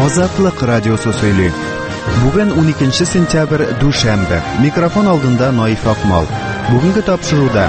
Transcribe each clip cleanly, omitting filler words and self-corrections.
Азатлык радиосы сөйли. Бүген 12 сентябрь дүшәмбе. Микрофон алдында Наиф Акмал. Бүгенге тапшыруда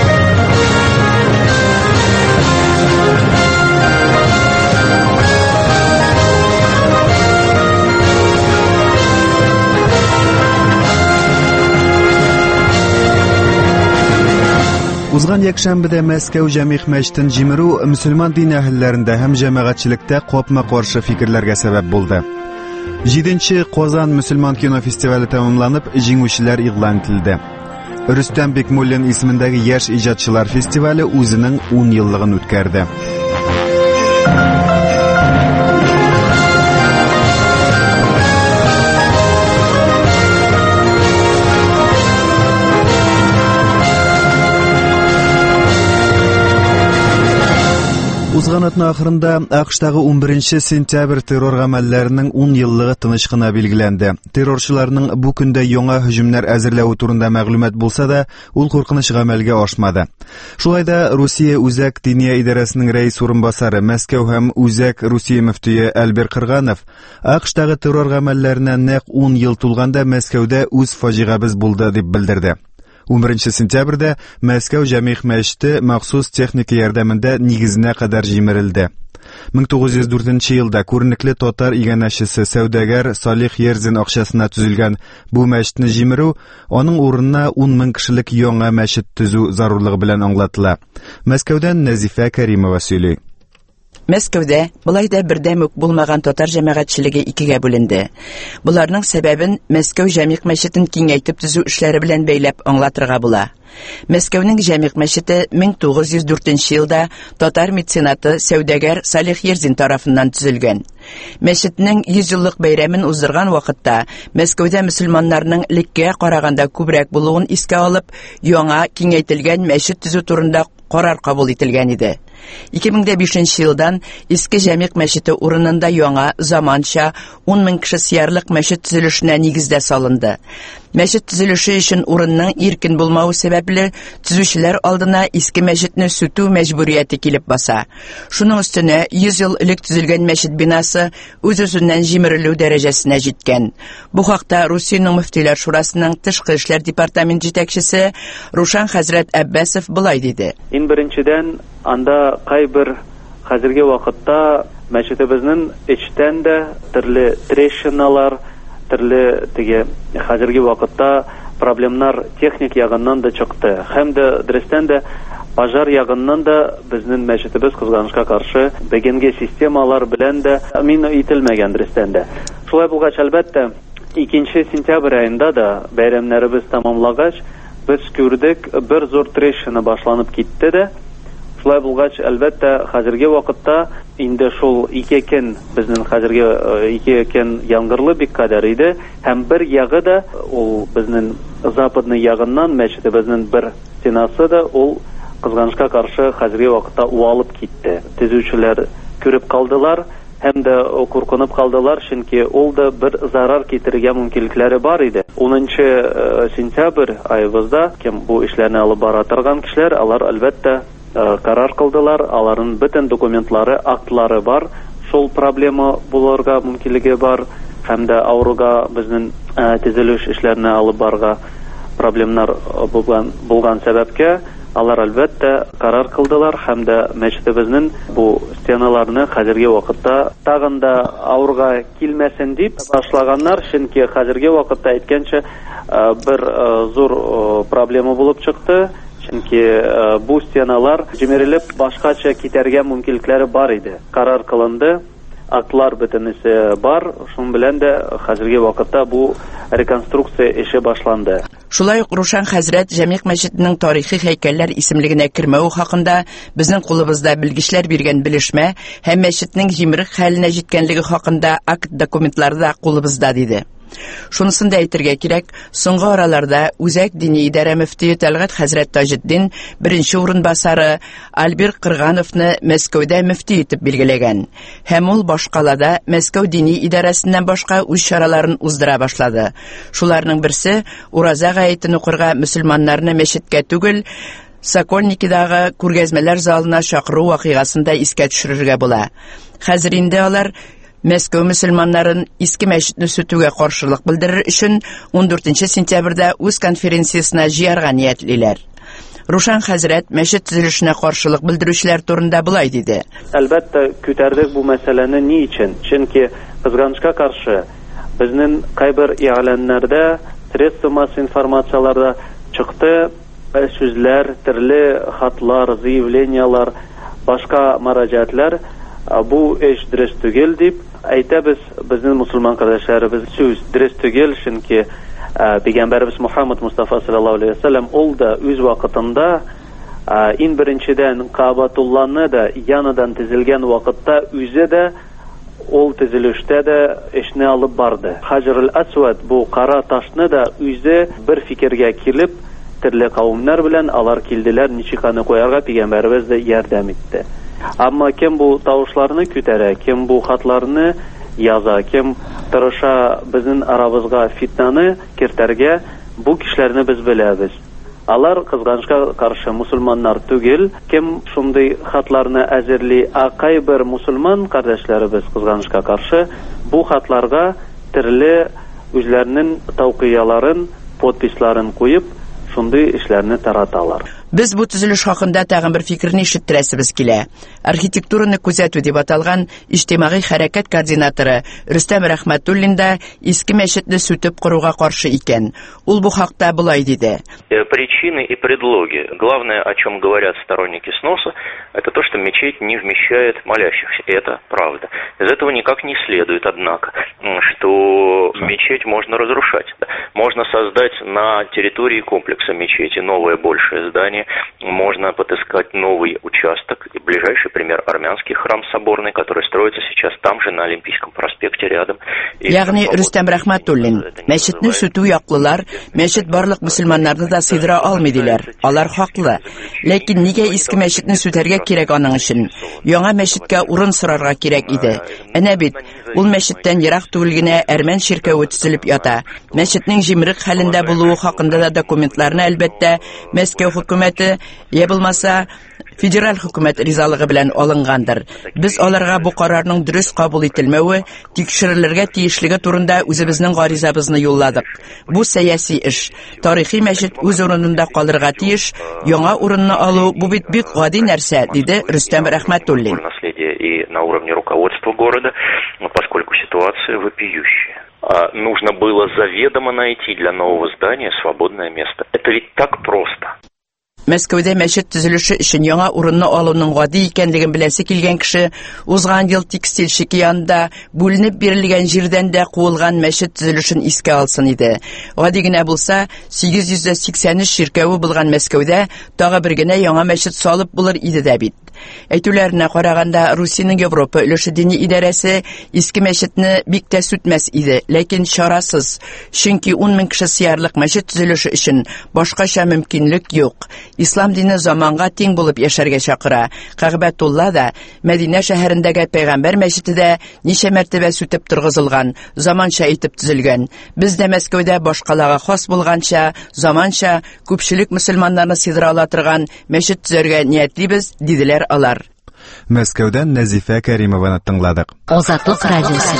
Узган якшәмбедә Мәскәү җәмигъ мәчетен җимерү мөселман дин әһелләрендә һәм җәмәгатьчелектә капма-каршы фикерләргә сәбәп булды. 7-нче Казан мөселман кино фестивале тәмамланып, җиңүчеләр игълан ителде. Рөстәм Бекмуллин исемендәге яшь иҗатчылар фестивале үзенең 10 еллыгын үткәрде. Узган атна ахырында АКШтагы 11 сентябрь террор гамәлләренең 10 еллыгы тыныч кына билгеләнде. Террорчыларның бу көндә яңа һөҗүмнәр әзерләү турында мәгълүмат булса да, ул куркыныч гамәлгә ашмады. Шулай да Русия Үзәк Диния идарәсенең рәис урынбасары, Мәскәү һәм Үзәк Русия мөфтие Альбер Кырганов АКШтагы террор гамәлләренә нәкъ 10 ел тулганда Мәскәүдә үз фаҗигабыз булды дип белдерде. 11 сентябрьдә Мәскәү җәмигъ мәчете махсус техника ярдәмендә нигезенә кадәр җимерелде. 1904 елда күренекле татар игәнәчесе сәүдәгәр Салих Ерзин акчасына төзелгән бу мәчетне җимерү аның урынына 10 мең кешелек яңа мәчет төзү зарурлыгы белән аңлатыла. Мәскәүдән Нәзифә Кәримова сөйли. Мәскәүдә булай да бердәм үк булмаган татар җәмәгатьчелеге икегә бүленде. Буларның сәбәбен Мәскәү җәмигъ мәчетен киңәйтеп төзү эшләре белән бәйләп аңлатырга була. Мәскәүнең җәмигъ мәчете 1904 елда татар меценаты сәүдәгәр Салих Ерзин тарафыннан төзелгән. Мәчетнең 100 еллык бәйрәмен уздырган вакытта Мәскәүдә мөселманнарның леккә караганда күбрәк булуын искә алып, яңа киңәйтелгән мәчет төзү турында карар кабул ителгән иде. 2005 елдан иске җәмигъ мәчете урынында яңа заманча 10 мең кеше сиярлык мәчет төзелешенә нигездә салынды. Мәчет төзелеше өчен урынның иркен булмауы сәбәпле төзүчеләр алдына иске мәчетне сүтү мәҗбүрияте килеп баса. Шуның өстенә 100 ел элек төзелгән мәчет бинасы үз-үзеннән җимерелү дәрәҗәсенә җиткән. Бу хакта Русиянең мөфтиләр шурасының тышкы эшләр департамент җитәкчесе Рушан хәзрәт Әббәсов булай диде. Беренчедән анда кайбер хәзерге вакытта мәчетебезнең эчтән дә төрле трещиналар, төрле теге хәзерге вакытта проблемнар техник ягыннан да чыкты. Һәм дә дөрестән дә пожар ягыннан да безнең мәчетебез кызганычка каршы бөгенге системалар белән дә мин ителмәгән дөрестән дә. Шулай булгач, әлбәттә, 2 сентябрь аенда да бәйрәмнәребез тамамлагач, без күрдек, бер зур трещина башланып китте дә. Шулай булгач, әлбәттә, хәзерге вакытта инде шул 2 көн безнең хәзерге 2 көн яңгырлы бик кадәр иде, һәм бер ягы да ул безнең западный ягыннан мәчетебезнең бер стенасы да ул кызганычка каршы хәзерге вакытта уалып китте. Төзүчеләр күреп калдылар һәм дә куркынып калдылар, чөнки ул да бер зарар китерергә мөмкинлекләре бар иде. 10 сентябрь айыбызда кем бу эшләрне алып бара торган кешеләр, алар әлбәттә карар кылдылар, аларның бөтен документлары, актлары бар, шул проблема булырга мөмкинлеге бар, һәм дә авыруга безнең төзелеш эшләренә алып барга проблемалар булган сәбәпкә алар әлбәттә карар кылдылар һәм дә мәчетебезнең бу стеналарны хәзерге вакытта тагын да авыруга килмәсен дип башлаганнар, чөнки хәзерге вакытта әйткәнчә бер зур проблема булып чыкты. Чөнки бу стеналар җимерелеп башкача китәргә мөмкинлекләре бар иде. Карар кылынды, актлар бөтенесе бар, шуның белән дә хәзерге вакытта бу реконструкция эше башланды. Шулай ук Рушан хәзрәт җәмигъ мәчетенең тарихи һәйкәлләр исемлегенә кермәү хакында безнең кулыбызда белгечләр биргән белешмә һәм мәчетнең җимерек хәленә җиткәнлеге хакында акт документлары да кулыбызда диде. Шунысын да әйтергә кирәк, соңгы араларда Үзәк Дини идарә мөфтие Тәлгать хәзрәт Таҗетдин беренче урынбасары Альбер Кыргановны Мәскәүдә мөфти итеп билгеләгән. Һәм ул башкалада Мәскәү дини идарәсеннән башка үз чараларын уздыра башлады. Шуларның берсе ураза гаетен укырга мөселманнарны мәчеткә түгел, Сокольникидагы күргәзмәләр залына чакыру вакыйгасында искә төшерергә була. Хәзер инде алар Мәскәү мөселманнарын иске мәчетне сүтүгә каршылык белдерер өчен 14 сентябрьдә үз конференциясына җыярга ниятлиләр. Рушан хәзрәт мәчет төзелешенә каршылык белдерүчеләр турында булай диде. Әлбәттә, күтәрдек бу мәсьәләне ни өчен? Чөнки кызганычка каршы безнең кайбер игаләннәрдә, средства массовой информацияларда чыкты сүзләр, төрле хатлар, заявлениялар, башка мөрәҗәгатьләр бу эш дөрес түгел дип әйтәбез. Безнең мусульман кардәшләребез сүз дөрес түгел, чөнки Пәйгамбәрбез Мухаммад Мустафа саллаллаху алейхи ва саллям ул да үз вакытында ин беренчедән Кабатулланы да яныдан төзелгән вакытта үзе дә ул төзелештә дә эшне алып барды. Хаҗрул Асвад бу кара ташны да үзе бер фикергә килеп, төрле кавымнар белән алар килделәр, ничек аны куярга Пәйгамбәрбез дә ярдәм итте. Әмма кем бу тавышларны күтәрә, кем бу хатларны яза, кем тырыша безнең арабызга фитнаны кертәргә, бу кешеләрне без беләбез. Алар кызганычка каршы мусульманнар түгел, кем шундый хатларны әзерли, кайбер мусульман кардәшләребез кызганычка каршы бу хатларга төрле үзләренең тауқияларын, подписларын куеп, шундый эшләрне тараталар. Без бу төзелеш хакында тагын бер фикерне ишеттерәсебез килә. Архитектураны күзәтү дип аталган иҗтимагый хәрәкәт координаторы Рөстәм Рәхмәтуллин да иске мәчетне сүтеп куруга каршы икән. Ул бу хакта булай диде. Причины и предлоги. Главное, о чем говорят сторонники сноса, это то, что мечеть не вмещает молящихся. И это правда. Из этого никак не следует, однако, что мечеть можно разрушать. Можно создать на территории комплекса мечети новое большее здание, можно подыскать новый участок. И ближайший пример — армянский храм соборный, который строится сейчас там же, на Олимпийском проспекте рядом. Ягъни Рөстәм Рәхмәтуллин, мәчетне сүтү яклылар, мәчет барлык мөселманнарны да сыйдыра алмый диләр. Алар хаклы. Ләкин нигә иске мәчетне сүтәргә кирәк аның өчен? Яңа мәчеткә урын сорарга кирәк иде. Әнә бит, ул мәчеттән ерак түгел генә Әрмән ширкәве төзелеп ята. Мәчетнең җимрек хәлендә булуы хакында да документларны әлбәттә Мәскәү хөкүмәте, я булмаса федераль хөкүмәт ризалыгы белән алынгандыр. Без аларга бу карарның дөрес кабул ителмәве, тикшерелергә тиешлеге турында үзебезнең гаризабызны юлладык. Бу сәяси эш. Тарихи мәчет үз урынында калырга тиеш, яңа урынны алу бу бит бик гади нәрсә, диде Рөстәм Рәхмәтуллин. И на уровне руководства города, поскольку ситуация вопиющая. Нужно было заведомо найти для нового здания свободное место. Это ведь так просто. Мәскәүдә мәчет төзелеше өчен яңа урынны алуның гади икәнлеген беләсе килгән кеше узган ел текстильщики янында бүленеп бирелгән җирдән дә куылган мәчет төзелешен искә алсын иде. Гади генә булса, 883 ширкәве булган Мәскәүдә тагы бер генә яңа мәчет салып булыр иде дә бит. Әйтүләренә караганда, Русиянең Европа өлеше дини идарәсе иске мәчетне бик тә сүтмәс иде, ләкин чарасыз, чөнки 10 мең кеше сыярлык мәчет төзелеше өчен башкача мөмкинлек юк. Ислам дине заманга тиң булып яшәргә чакыра. Кәгъбәтулла да Мәдинә шәһәрендәге Пәйгамбәр мәчете дә ничә мәртәбә сүтеп торгызылган, заманча итеп төзелгән. Без дә Мәскәүдә башкаларга хас булганча, заманча, күпчелек мөселманнарны сыйдыра ала торган мәчет төзәргә ниятлибез, диделәр алар. Мәскәүдән Нәзифә Кәримованы тыңладык. Азатлык радиосы.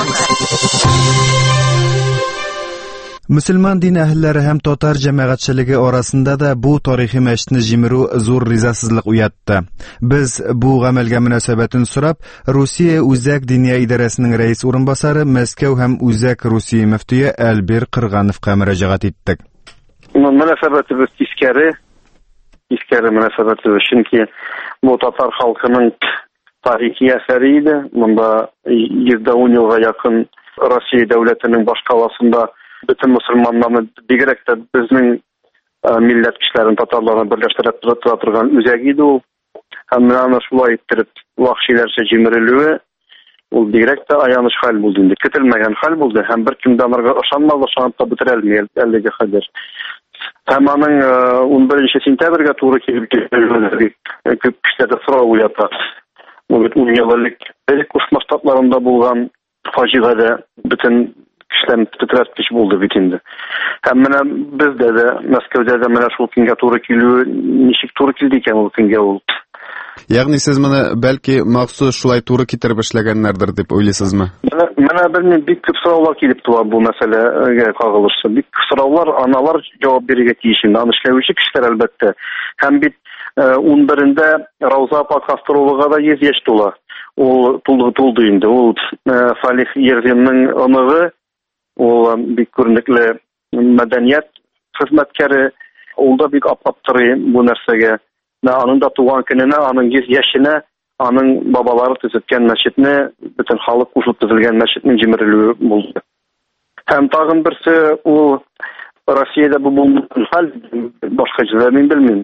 Мөселман дин әһелләре һәм татар җәмәгатьчелеге арасында да бу тарихи мәчетне җимерү зур ризасызлык уятты. Без бу гамәлгә мөнәсәбәтен сорап, Русия Үзәк диния идарәсенең рәис урынбасары, Мәскәү һәм Үзәк Русия мөфтие Әлбир Кыргановка мөрәҗәгать иттек. Мөнәсәбәтебез искәре мөнәсәбәтебез, чөнки бу татар халкының тарихи әсәре иде. Монда 110 елга якын Россия дәүләтенең башкаласында bütün мусульманнарны, бигрәк тә безнең милләт кешеләрен, татарларны берләштереп торган үзәк иде ул. Һәм менә шулай иттереп вахшиләрчә җимерелүе ул бигрәк тә аяныч хәл булды инде. Көтелмәгән хәл булды һәм беркем дә анарга ышанмады, ышанып та бетерә алмый әлегә хәзер. Һәм аның 11 сентябрьгә туры килеп күп кешеләрдә сорау уята. Бу бит 10 ел элек Кушма штатларында булган фаҗигадә bütün кешеләрне тетраткыч булды бит инде. Һәм менә бездә дә Мәскәүдә дә менә шул көнгә туры килү, ничек туры килде икән ул көнгә ул. Ягъни сез моны бәлки махсус шулай туры китереп эшләгәннәрдер дип уйлыйсызмы? Менә белмим, бик күп сораулар килеп туа бу мәсьәләгә кагылышлы. Бик күп сораулар, аналар җавап бирергә тиеш инде. Аны эшләүче кешеләр әлбәттә. Һәм бит 11-ндә Рауза апа Кастровага да 100 яшь тула. Ул тулды инде. Ул Салих Ерзинның оныгы, ул бик күренекле мәдәният хезмәткәре, ул да бик аптырый бу нәрсәгә. Аның да туган көненә, аның 100 яшенә аның бабалары төзеткән мәчетне, бөтен халык кушылып төзелгән мәчетнең җимерелүе булды. Һәм тагын берсе, ул Россиядә бу булмаган хәл, башка җирдә мин белмим.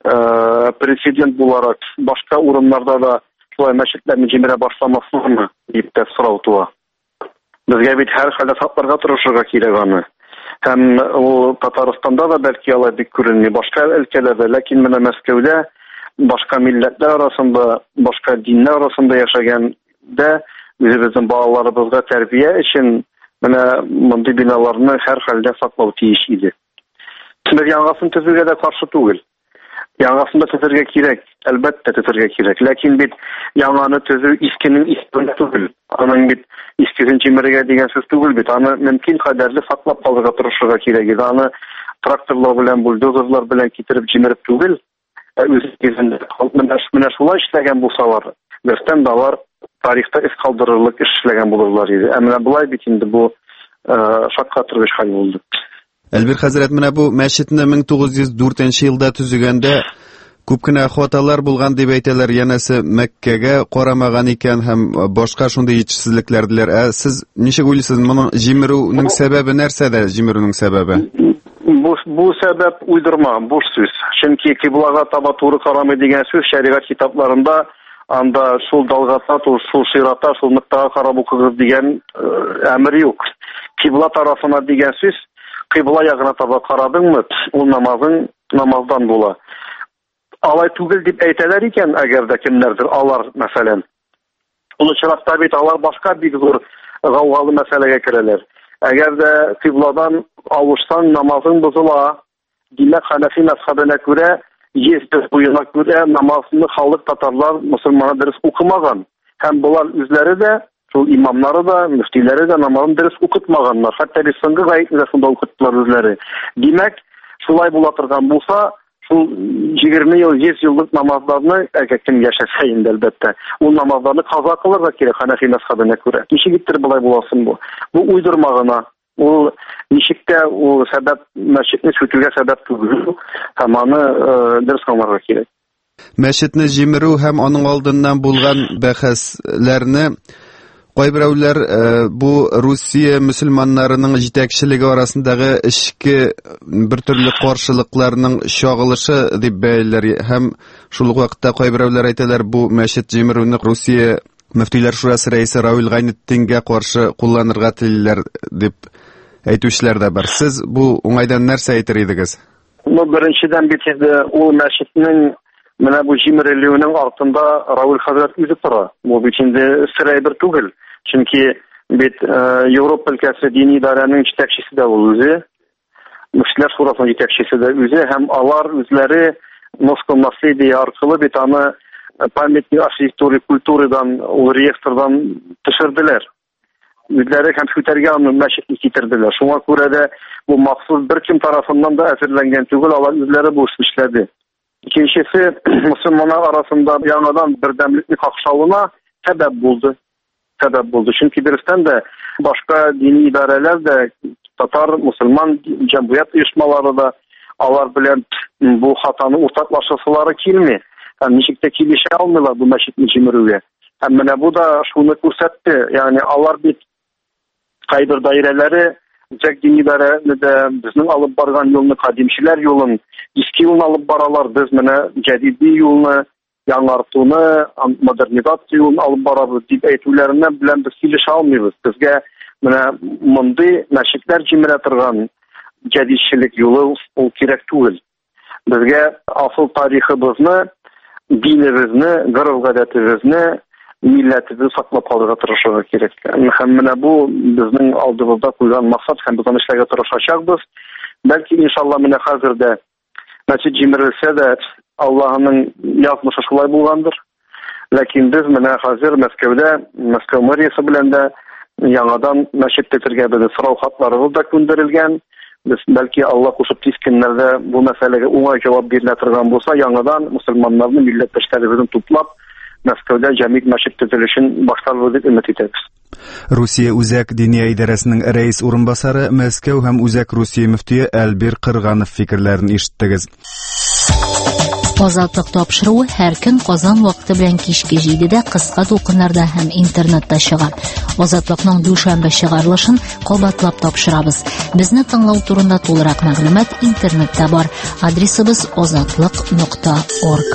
Президент буларак башка урыннарда да шулай мәчетләрне җимерә башламаслармы дип тә сорау туа. Безгә бит һәр хәлдә сакларга тырышырга кирәк аны. Һәм ул Татарстанда да бәлки алай бик күренми, башка өлкәләрдә, ләкин менә Мәскәүдә башка милләтләр арасында, башка диннәр арасында яшәгәндә үзебезнең балаларыбызга тәрбия өчен менә мондый биналарны һәр хәлдә саклау тиеш иде. Без яңасын төзүгә дә каршы түгел. Яңасын да төзергә кирәк, әлбәттә төзергә кирәк. Ләкин бит яңаны төзү искенең иске түгел. Аның бит искесен җимерергә дигән сүз түгел бит. Аны мөмкин кадәрле саклап калырга тырышырга кирәк иде. Аны тракторлар белән, бульдозерлар белән китереп җимереп түгел. Үз кезендә менә шулай эшләгән булсалар, берстән алар тарихта эз калдырырлык эш эшләгән булырлар иде. Менә булай бит инде бу шаккатыргыч хәл булды. Әлбир хәзрәт, менә бу мәчетне 1904 елда төзегәндә күп кенә хаталар булган дип әйтәләр, янәсе Мәккәгә карамаган икән һәм башка шундый җитешсезлекләр диләр. Сез ничек уйлыйсыз, моның җимерүнең сәбәбе нәрсәдә, җимерүнең сәбәбе? Бу сәбәп уйдырма, буш сүз. Чөнки кыйблага таба туры карамый дигән сүз шәригать китапларында анда шул далгата, шул ширата, шул ныктага карап укыгыз дигән әмер юк. Кыйбла тарафына дигән сүз кыйбла ягына таба карадыңмы, ул намаздан була. Алай түгел дип әйтәләр икән, әгәр дә кемнәрдер алар, мәсәлән. Ул очракта бит алар башка бик зур гаугалы мәсьәләгә керәләр. Әгәр дә кыйбладан авышсаң намазың бозыла, димәк Хәнәфи мәзһәбенә күрә, 100 буена күрә намазны халык татарлар, мөселманнар дөрес укымаган. Һәм булар үзләре дә, шул имамнары да, мөфтиләре дә намазны дөрес укытмаганнар. Хәтта соңгы гаетне шунда укыттылар үзләре. Димәк, шулай була торган булса, шул 20 ел, 100 еллык намазларны кем яшәсә инде, әлбәттә, ул намазларны каза кылырга кирәк Хәнәфи мәзһәбенә күрә. Ничек иттер булай буласын бу? Бу уйдырма гына. Ул ничектә ул сәбәп мәчетне сүтүгә сәбәп түгел. Һәм аны дөрес аңларга кирәк. Мәчетне җимерү һәм аның алдыннан булган бәхәсләрне кайберәүләр бу Русия мөселманнарының җитәкчелеге арасындагы эчке бер төрле каршылыкларның чагылышы дип бәяләр һәм шул ук вакытта кайберәүләр әйтәләр, бу мәчет җимерүне Русия мөфтиләр шурасы рәисе Равил Гайнетдингә каршы кулланырга телиләр дип әйтүчләр дә бар. Сез бу уңайдан нәрсә әйтер идегез? Беренчедән бит ул мәчетнең менә бу җимерелүенең артында Равил хәзрәт үзе тора. Бу бит инде сирай бер түгел. Чөнки бит Европа өлкәсе дини идарәнең җитәкчесе дә ул үзе. Мөфтиләр шурасының җитәкчесе дә үзе һәм алар үзләре Москва наследие аркылы бит аны памятник архитектуры культурадан, ул реестрдан төшерделәр. Үзләре һәм күтәргән аны мәчетне китерделәр. Шуңа күрә дә бу махсус беркем тарафыннан да әзерләнгән түгел, алар үзләре бу эшне эшләде. Икенчесе, мөселманнар арасында яңадан бердәмлекне какшавына сәбәп булды. Чөнки дөрестән дә башка дини идарәләр дә, татар, мөселман җәмгыять оешмалары да алар белән бу хатаны уртаклашасылары килми. Һәм ничек тә килешә алмыйлар бу мәчетне җимерүгә. Һәм менә бу да шуны күрсәтте. Ягъни алар бит кайбер даирәләре Үзәк дини идарәне дә безнең алып барган юлны, кадимчеләр юлын, иске юлны алып баралар. Без менә җәдиди юлны, яңартуны, модернизация юлын алып барабыз дип әйтүләренә белән без килешә алмыйбыз. Безгә менә мондый мәчетләр җимерә торган җәдидчелек юлы ул кирәк түгел. Безгә асыл тарихыбызны, динебезне, гореф-гадәтебезне, милләтебезне саклап калырга тырышырга кирәк. Һәм менә бу безнең алдыбызда куйган максат һәм без аны эшләргә тырышачакбыз. Бәлки иншалла менә хәзер дә мәчет җимерелсә дә Аллаһның язмышы шулай булгандыр. Ләкин без менә хәзер Мәскәүдә, Мәскәү мэриясе белән дә яңадан мәчет төзергә безнең сорау хатларыбыз да күндерелгән. Без бәлки Алла кушып тиз көннәрдә бу мәсьәләгә уңай җавап бирелә торган булса, яңадан мөселманнарны, милләттәшләребезне туплап Мәскәүдә җәмигъ мәчет төзелешен башларбыз дип өмет итәбез. Русия үзәк диния идарәсенең рәис урынбасары, Мәскәү һәм үзәк Русия мөфтие Әлбир Кырганов фикерләрен ишеттегез. Азатлык тапшыруы һәр көн Казан вакыты белән кичке 7дә кыска тулкыннарда һәм интернетта чыга. Азатлыкның дүшәмбе чыгарылышын кабатлап тапшырабыз. Безне тыңлау турында тулырак мәгълүмат интернетта бар. Адресыбыз azatlyk.org.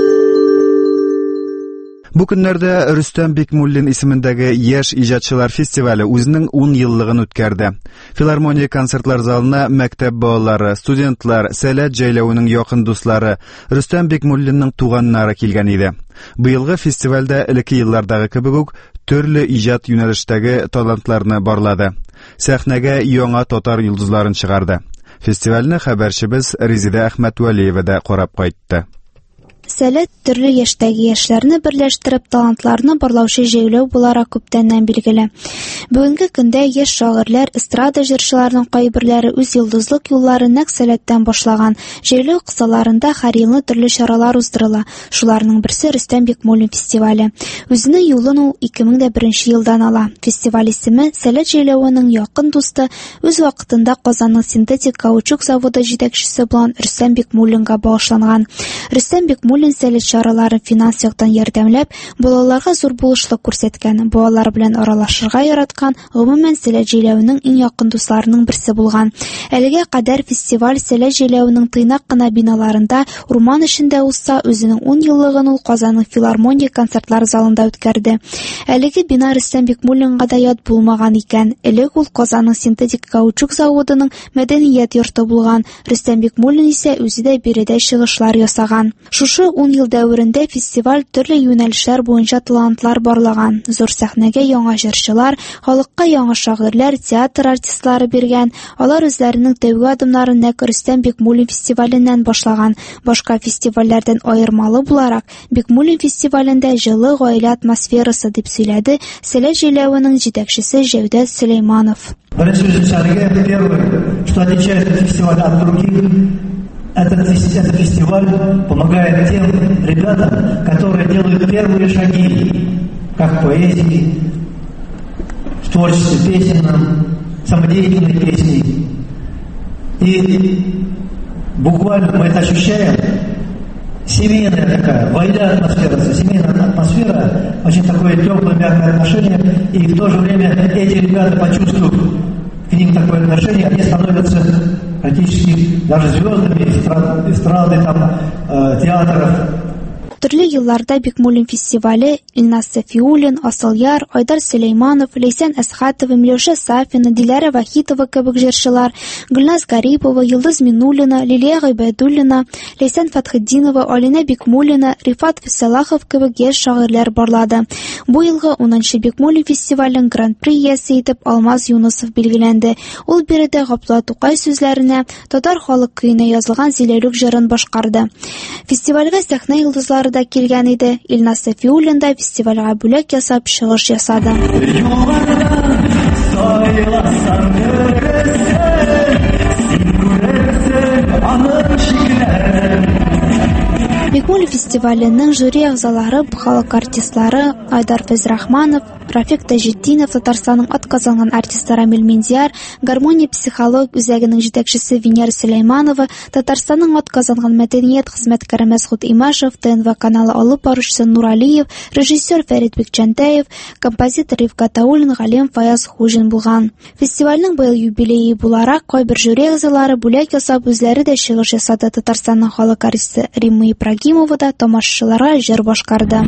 Бу көннәрдә Рөстәм Бикмуллин исемендәге яшь иҗатчылар фестивале үзенең 10 еллыгын үткәрде. Филармония концертлар залына мәктәп балалары, студентлар, сәләт җәйләвенең якын дуслары, Рөстәм Бикмуллинның туганнары килгән иде. Быелгы фестивальдә элекке еллардагы кебек үк төрле иҗат юнәлештәге талантларны барлады. Сәхнәгә яңа татар йолдызларын чыгарды. Фестивальне хәбәрчебез Резида Әхмәтвәлиева да карап кайтты. Сәләт төрле яшьтәге яшьләрне берләштереп талантларны барлаучы җәйләү буларак күптәннән билгеле. Бүгенге көндә яшь шагыйрьләр, эстрада җырчыларының кайберләре үз йолдызлык юлларын нәкъ сәләттән башлаган. Җәйләү кысаларында һәр елны төрле чаралар уздырыла. Шуларның берсе Рөстәм Бикмуллин фестивале. Үзенең юлын ул 2001 елдан ала. Фестиваль исеме сәләт җәйләвенең якын дусты, үз вакытында Казанның синтетик каучук заводы җитәкчесе булган Рөстәм Бикмуллинга багышланган. Рөстәм Бикмуллин сәләт чараларын финанс яктан ярдәмләп, балаларга зур булышлык күрсәткән, балалар белән аралашырга яраткан, гомумән сәләт җәйләвенең иң якын дусларының берсе булган. Әлегә кадәр фестиваль сәләт җәйләвенең тыйнак кына биналарында, урман эчендә узса, үзенең 10 еллыгын ул Казанның филармония концертлар залында үткәрде. Әлеге бина Рөстәм Бикмуллинга да ят булмаган икән. Элек ул Казанның синтетик каучук заводының мәдәният йорты булган. Рөстәм Бикмуллин исә үзе дә биредә чыгышлар ясаган. Шушы 10 ел дәверендә фестиваль төрле юнәлешләр буенча талантлар барлаган. Зур сәхнәгә яңа җырчылар, халыкка яңа шагыйрьләр, театр артистлары биргән. Алар үзләренең тәүге адымнарын нәкъ Рөстәм Бикмуллин фестиваленнән башлаган. Башка фестивальләрдән аермалы буларак, Бикмуллин фестивалендә җылы гаилә атмосферасы дип сөйләде сәләт җәйләвенең җитәкчесе Җәүдәт Сөләйманов. Что отличает фестиваль от других, этот фестиваль помогает тем ребятам, которые делают первые шаги, как в поэзии, в творчестве песенном, самодеятельной песни. И буквально мы это ощущаем. Семейная такая, война атмосфера, семейная атмосфера, очень такое теплое, мягкое отношение, и в то же время эти ребята, почувствуют к ним такое отношение, они становятся практически даже звездами эстрады, театров. Төрле елларда Бикмуллин фестивале Илназ Сафиуллин, Асылъяр, Айдар Сөләйманов, Лейсән Әсхәтова, Миләүшә Сафина, Диләрә Вахитова кебек җырчылар, Гөлназ Гарипова, Йылдыз Миннуллина, Лилия Гыйбадуллина, Лейсән Фатхетдинова, Алина Бикмуллина, Рифат Салахов кебек яшь шагыйрьләр барлады. Бу елгы 10нчы Бикмуллин фестиваленең гран-при иясе итеп Алмаз Юнусов билгеләнде. Ул биредә Габдулла Тукай сүзләренә, татар халык көенә язылган Зиләлүк җырын башкарды. Фестивальгә сәхнә йолдызлары да килгән иде. Илназ Сафиуллин да фестивальгә бүләк ясап чыгыш ясады. Бикмуллин фестиваленең жюри әгъзалары, халык артистлары Айдар Фәзрахманов, Рафик Таҗетдинов, Татарстанның атказанган артисты Рамил Миндияр, гармония психолог үзәгенең җитәкчесе Венера Сөләйманова, Татарстанның атказанган мәдәният хезмәткәре Мәсгуд Имашев, ТНВ каналы алып баручысы Нуралиев, режиссер Фәрит Бикчәнтәев, композитор Рифкат Таулин, галим Фаяз Хуҗин булган. Фестивальнең быел юбилее буларак кайбер жюри әгъзалары бүләк ясап үзләре дә чыгыш ясады. Татарстанның халык артисты Римма Ибрагимова да тамашачыларга җыр башкарды.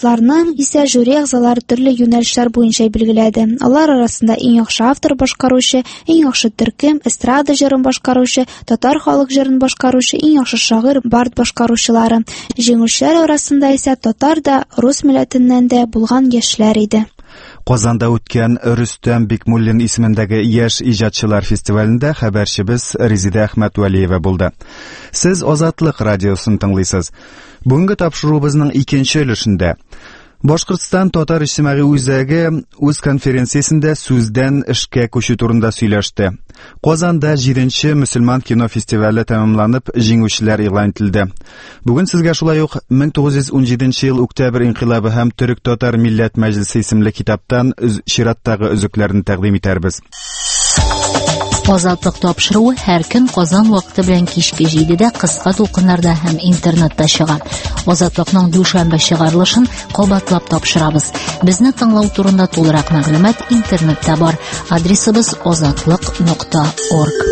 талантларның исә жюри әгъзалары төрле юнәлешләр буенча билгеләде. Алар арасында иң яхшы автор башкаручы, иң яхшы төркем, эстрада җырын башкаручы, татар халык җырын башкаручы, иң яхшы шагыйрь, бард башкаручылары. Җиңүчеләр арасында исә татар да, рус милләтеннән дә булган яшьләр иде. Казанда үткән Рөстәм Бикмуллин исемендәге яшь иҗатчылар фестивалендә хәбәрчебез Резида Әхмәтвәлиева булды. Сез Азатлык радиосын тыңлыйсыз. Бүгенге тапшыруыбызның икенче өлешендә Башкортстан татар иҗтимагый үзәге үз конференциясендә сүздән эшкә күчү турында сөйләште. Казанда 7нче мөселман кино фестивале тәмамланып, җиңүчеләр игълан ителде. Бүген сезгә шулай ук 1917 ел Октябрь инкыйлабы һәм Төрек-Татар милләт мәҗлесе исемле китаптан чираттагы өзекләрне тәкъдим итәрбез. Азатлык тапшыруы һәр көн Казан вакыты белән кичке 7дә кыска тулкыннарда һәм интернетта чыга. Азатлыкның дүшәмбе чыгарылышын кабатлап тапшырабыз. Безне тыңлау турында тулырак мәгълүмат интернетта бар. Адресыбыз azatlyk.org.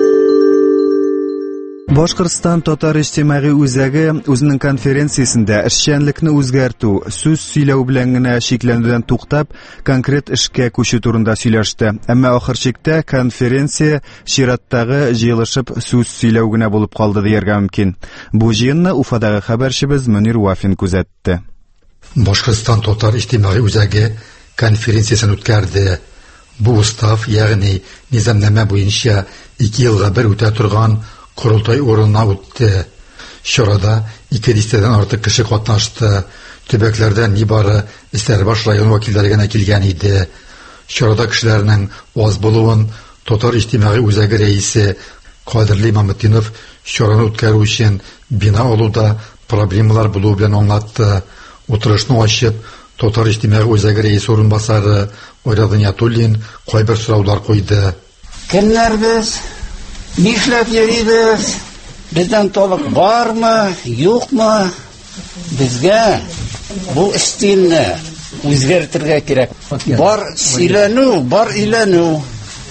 Башкортстан татар иҗтимагый үзәге үзенең конференциясендә эшчәнлекне үзгәртү, сүз сөйләү белән генә шикләнүдән туктап, конкрет эшкә күчү турында сөйләште. Әмма ахыр чиктә конференция чираттагы җыелышып сүз сөйләү генә булып калды дияргә мөмкин. Бу җыенны Уфадагы хәбәрчебез Мөнир Вафин күзәтте. Башкортстан татар иҗтимагый үзәге конференциясын үткәрде. Бу устав, ягъни низамнама буенча 2 елга бер үтә торган Құрылтай орынына үтте. Чарада 200-дән артык кеше катнашты. Төбәкләрдән нибары Стәрлебаш район вәкилләре генә килгән иде. Чарада кешеләрнең аз булуын татар иҗтимагый үзәге рәисе Кадерле Мамытдинов чараны үткәрү өчен бина алуда проблемалар булу белән аңлатты. Утырышны ачып, татар иҗтимагый үзәге рәисе урынбасары Айрат Гыниятуллин кайбер сораулар куйды. Кемнәр без? Нишләп йөрибез? Бездән толык бармы, юкмы? Безгә бу стильне үзгәртергә кирәк. Бар сөйләнү, бар өйләнү.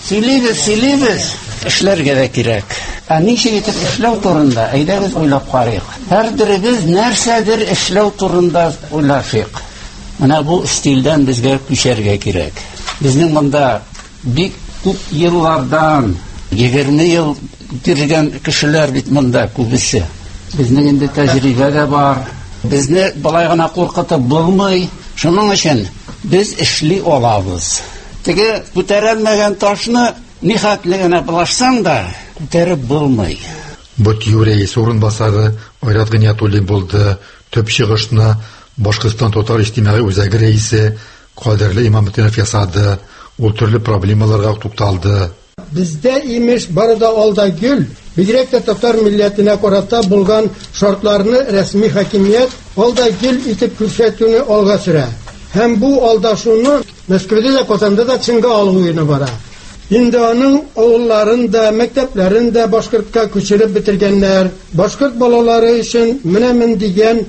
Сөйлибез, эшләргә дә кирәк. Ничек итеп эшләү турында әйдәгез уйлап карыйк. Һәрберебез нәрсәдер эшләү турында уйлашыйк. Менә бу стильдән безгә күчәргә кирәк. Безнең монда бик күп еллардан 20 ел киргән кешеләр бит монда күбесе. Безнең инде тәҗрибә дә бар. Безне балай гына куркытып булмый. Шуның өчен без эшли алабыз. Теге күтәрелмәгән ташны нихәтлегенә булашсаң да күтәреп булмый. Бу юрей урынбасары Айрат Гыниятуллин булды. Төп чыгышны Башкортстан татар иҗтимагый үзәге рәисе Кадерле Имамтдинов ясады. Ул төрле проблемаларга тукталды. Бездә имеш барыда алда гүл, бигрәк тә татар милләтенә карата булган шартларны рәсми хакимият алда гүл итеп күрсәтүне алга сөрә. Һәм бу алдашуны Мәскәүдә дә, Казанда да чынга алуына бара. Инде аның авылларын да, мәктәпләрен дә башкортка күчереп бетергәннәр. Башкорт балалары өчен менә дигән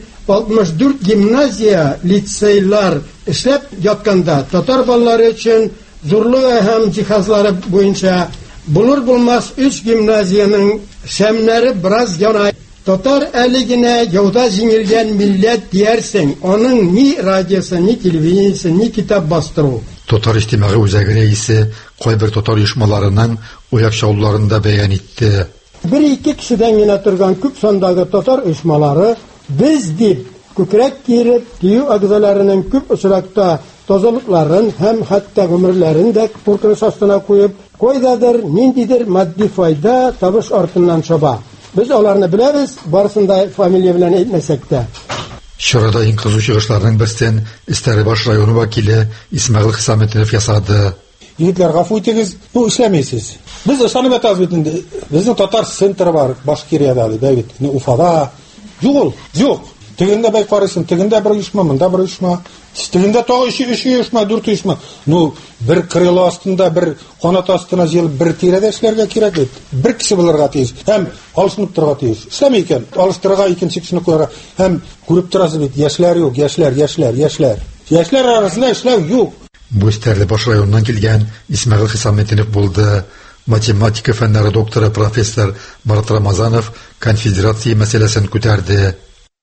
64 гимназия, лицейлар эшләп ятканда, татар балалары өчен зурлыгы һәм җиһазлары буенча булыр-булмас 3 гимназияның шәмнәре бераз яна. Татар әле генә яуда җиңелгән милләт диярсең, аның ни радиосы, ни телевидениесе, ни китап бастыру. Татар иҗтимагый үзәге рәисе кайбер татар оешмаларының ояк чауларында бәян итте. 1-2 кешедән генә торган күп сандагы татар оешмалары без дип күкрәк киреп, тию әгъзаларының күп очракта тазалыкларын һәм хәтта гомерләрен дә куркыныч астына куеп, кайдадыр ниндидер матди файда табыш артыннан чаба. Без аларны беләбез, барысында фамилия белән әйтмәсәк тә. Чарада иң кызу чыгышларның берсен Стәрлебаш районы вәкиле Исмәгыйль Хисаметдинов ясады. Егетләр, гафу итегез, бу эшләмәйсез. Без ышанып ятабыз бит инде. Безнең татар центры бар, Башкирияда, Давид, Уфада. Юк. Тегендә бай карыйсың, тегендә бер оешма, монда бер оешма. Тегендә тагы 3 оешма, 4 оешма. Бер крыло астында, бер канат астына җыелып, бер тирәдә эшләргә кирәк бит. Бер кеше булырга тиеш. Һәм алышынып торырга тиеш. Эшләмәй икән, алыштырырга икенче кешене куярга. Һәм күреп торасыз бит, яшьләр юк, яшьләр. Яшьләр арасында эшләү юк. Бу Стәрлебаш районыннан килгән Исмәгыйль Хисаметдинов булды. Математика фәннәре докторы профессор Марат Рамазанов конфедерация мәсьәләсен күтәрде.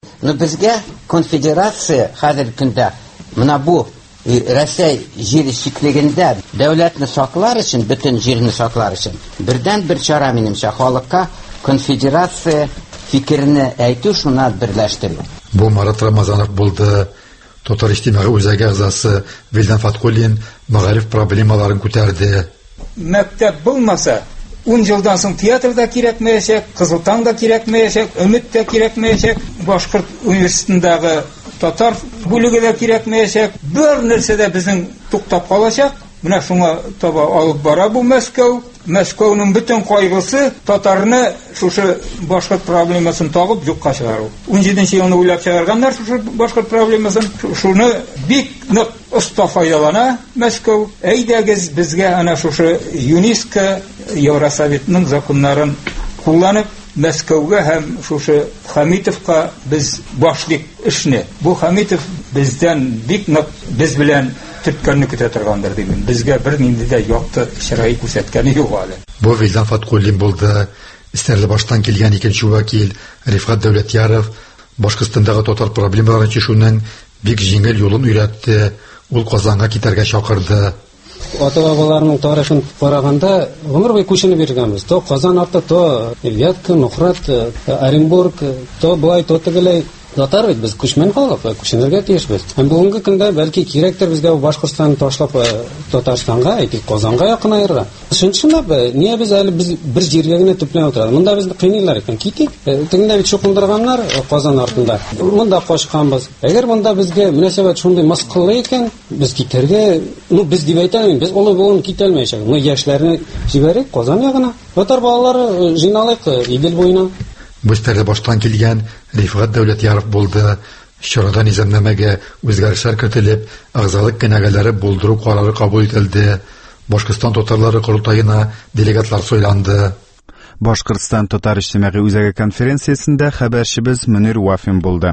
Но безгә конфедерация хәзер көндә менә бу Россия җир чиклегендә дәүләтне саклар өчен, бөтен җирне саклар өчен бердән-бер чара минемчә халыкка конфедерация фикерне әйтү, шуны берләштерү. Бу Марат Рамазанов булды. Татар иҗтимагый үзәге әгъзасы Вилдан Фаткуллин мәгариф проблемаларын күтәрде. Мәктәп булмаса, 10 елдан соң театр да кирәкмәячәк, Кызылтаң да кирәкмәячәк, Өмет тә кирәкмәячәк, Башкорт университетындагы татар бүлеге дә кирәкмәячәк. Бер нәрсә дә безнең туктап калачак. Менә шуңа таба алып бара бу Мәскәү. Мәскәүнең бөтен кайгысы татарны шушы башкорт проблемасын табып юкка чыгару. 17нче елны уйлап чыгарганнар шушы башкорт проблемасын. Шуны бик нык оста файдалана Мәскәү. Әйдәгез безгә ана шушы ЮНЕСКО Евросоветның законнарын кулланып Мәскәүгә һәм шушы Хамитовка без башлык эшне. Бу Хамитов бездән бик нык без белән Türklerini kütətirgandır demin. Bizge bir nindi de yoktu şirayı küsetkeni yok hali. Bu Vildan Fatkullin buldu. İsterli baştan kelgen ikinci vakil Rifat Devletyarov Başkıstandağı total problemlerin çeşunun bik jingil yolun üretti. Ул Казанга китәргә чакырды. Ата-бабаларның тарихын караганда гомер буе күченеп биргәнбез. То Казан арты, то Вятка, Нухрат, Оренбург, то булай, то тегеләй. Татар бит без күчмән халык, күченергә тиешбез. Һәм бүгенге көндә бәлки кирәктер безгә Башкортстанны ташлап Татарстанга, әйтик, Казанга якын аерга. Шунчынлап, нигә без әле бер җиргә генә төпләнеп утырабыз? Монда безне кыйныйлар икән, китик. Тегендә бит чукындырганнар Казан артында. Монда кашканбыз. Әгәр монда безгә мөнәсәбәт шундый мыскыллы икән, без китәргә, без дип әйтәм, без олы булын китәлмәячәк. Яшьләрне җибәрик Казан ягына. Татар балалары җыйналык Идел буена. Bu isterde baştan kelgen Rifat Devletyarov buldu. Şurada nizamnamega o'zgarishlar kiritilib, a'zolik kanagalari bulduru qarori qabul etildi. Boshqirdiston Tatarlari qurultayına delegatlar so'ylandi. Boshqirdiston Tatar ijtimoiy o'zagi konferensiyasida xabarchimiz Munir Wafin bo'ldi.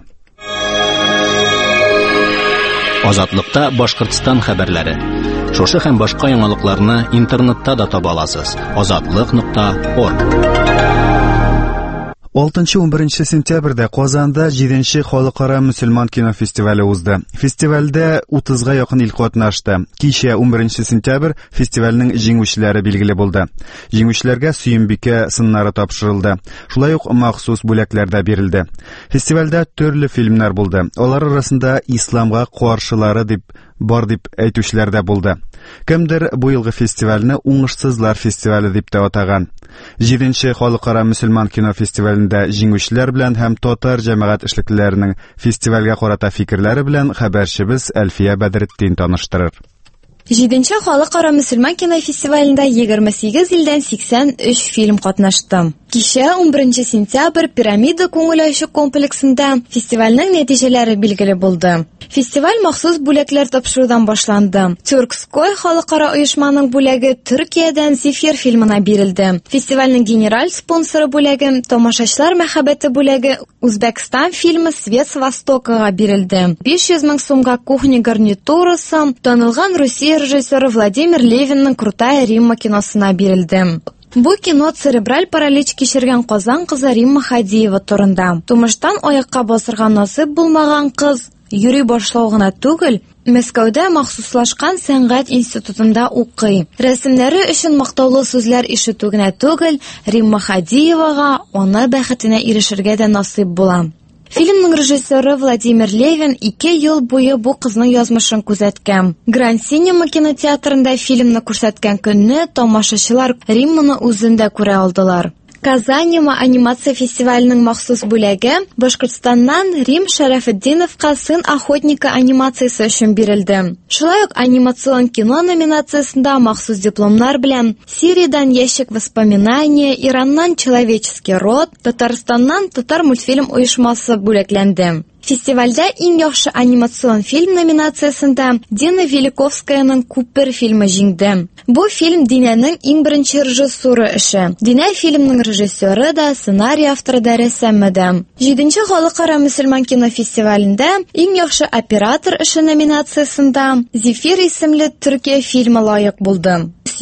Ozodlikda Boshqirdiston xabarlari. Шушы һәм башка яңалыкларны интернетта да таба аласыз. Ozodlik.org 6-11 сентябрьдә Казанда 7нче Халыкара мөселман кино фестивале узды. Фестивальдә 30га якын ил катнашты. Кичә 11 сентябрь фестивальнең җиңүчеләре билгеле булды. Җиңүчеләргә сөембикә сыннары тапшырылды. Шулай ук махсус бүләкләр дә бирелде. Фестивальдә төрле фильмнар булды. Алар арасында исламга каршылары дип әйтүчләр дә булды. Кемдер бу елгы фестивальне уңышсызлар фестивале дип тә атаган. 7нче Халыкара мөселман кино фестивалендә җиңүчеләр белән һәм татар җәмәгать эшлеклеләренең фестивальгә карата фикерләре белән хәбәрчебез Әлфия Бәдретдин таныштырыр. 7нче Халыкара мөселман кино фестивалендә 28 илдән 83 фильм катнашты. Кичә 11 сентябрь Пирамида күңел ачу комплексында фестивальнең нәтиҗәләре билгеле булды. Фестиваль махсус бүләкләр тапшырудан башланды. Тюркской халыкара оешманың бүләге Төркиядән Зефир фильмына бирелде. Фестивальнең генераль спонсоры бүләге, тамашачылар мәхәббәте бүләге Үзбәкстан фильмы Свет с Востокага бирелде. 500 мең сумга кухня гарнитурасы танылган Русия режиссеры Владимир Левинның Крутая Римма киносына бирелде. Бу кино церебраль паралич кичергән Казан кызы Римма Хадиева турында. Тумыштан аякка басырган насыйп булмаган кыз йөри башлау гына түгел, Мәскәүдә махсуслашкан сәнгать институтында укый. Рәсемнәре өчен мактаулы сүзләр ишетү генә түгел, Римма Хадиевага аны бәхетенә ирешергә дә насыйп була. Фильмның режиссеры Владимир Левин 2 ел буе бу кызның язмышын күзәткән. Гранд Синема кинотеатрында фильмны күрсәткән көнне тамашачылар Римманы үзендә күрә алдылар. Казанима анимация фестиваленең махсус бүләге Башкортстаннан Рим Шарафетдиновка сын охотника анимациясе өчен бирелде. Шулай ук анимацион кино номинациясында махсус дипломнар белән Сириядән Ящик воспоминания, Ираннан Человеческий род, Татарстаннан Татар мультфильм оешмасы бүләкләнде. Фестивальдә иң яхшы анимацион фильм номинациясында Дина Великовскаяның Күпер фильмы җиңде. Бу фильм Динәнең иң беренче режиссуры эше. Динә фильмның режиссеры да, сценарий авторы да, рәссамы да. 7нче Халыкара мөселман кино фестивалендә иң яхшы оператор эше номинациясында Зефир исемле Төркия фильмы лаек булды.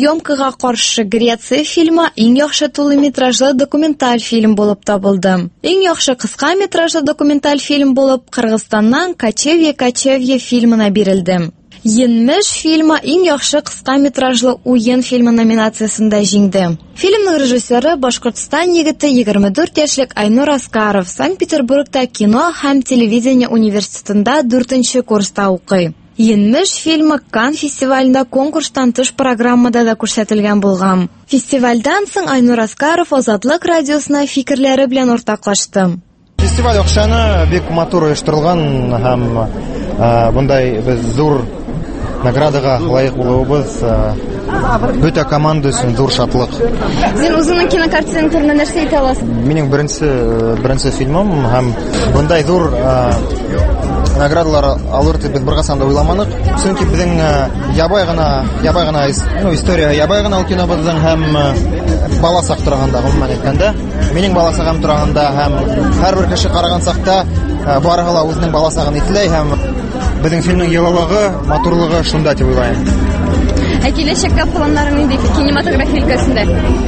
съемкага каршы Греция фильмы иң яхшы тулыметражлы документаль фильм булып табылды. Иң яхшы кыска метражлы документаль фильм булып Кыргызстаннан Качевье фильмына бирелде. Енмеш фильмы иң яхшы кыска метражлы уен фильмы номинациясында җиңде. Фильмның режиссеры Башкортстан егете 24 яшьлек Айнур Аскаров Санкт-Петербургта кино һәм телевидение университетында 4-нче курста укый. Енмеш фильмы Канн фестивалендә конкурстан тыш программада да күрсәтелгән булган. Фестивальдән соң Айнур Аскаров Азатлык радиосына фикерләре белән ортаклашты. Фестиваль акчаны бик матур оештырылган һәм bunday без зур наградага лаек булуыбыз бөтә команда өчен зур шатлык. Син үзеңнең кинокартинаң турында нәрсә әйтә аласың? Минем беренче фильмым һәм bunday зур наградалар алыр дип без бергә санда уйламадык. Чөнки безнең ябай гына история ябай гына кинобызның һәм бала сак торганда гомумән әйткәндә, минем бала сагым торганда һәм һәрбер кеше караган сакта барыгы ла үзенең бала сагын итләй һәм безнең фильмның йылылыгы, матурлыгы шунда дип уйлыйм. Киләчәккә планнарың нинди кинематография өлкәсендә?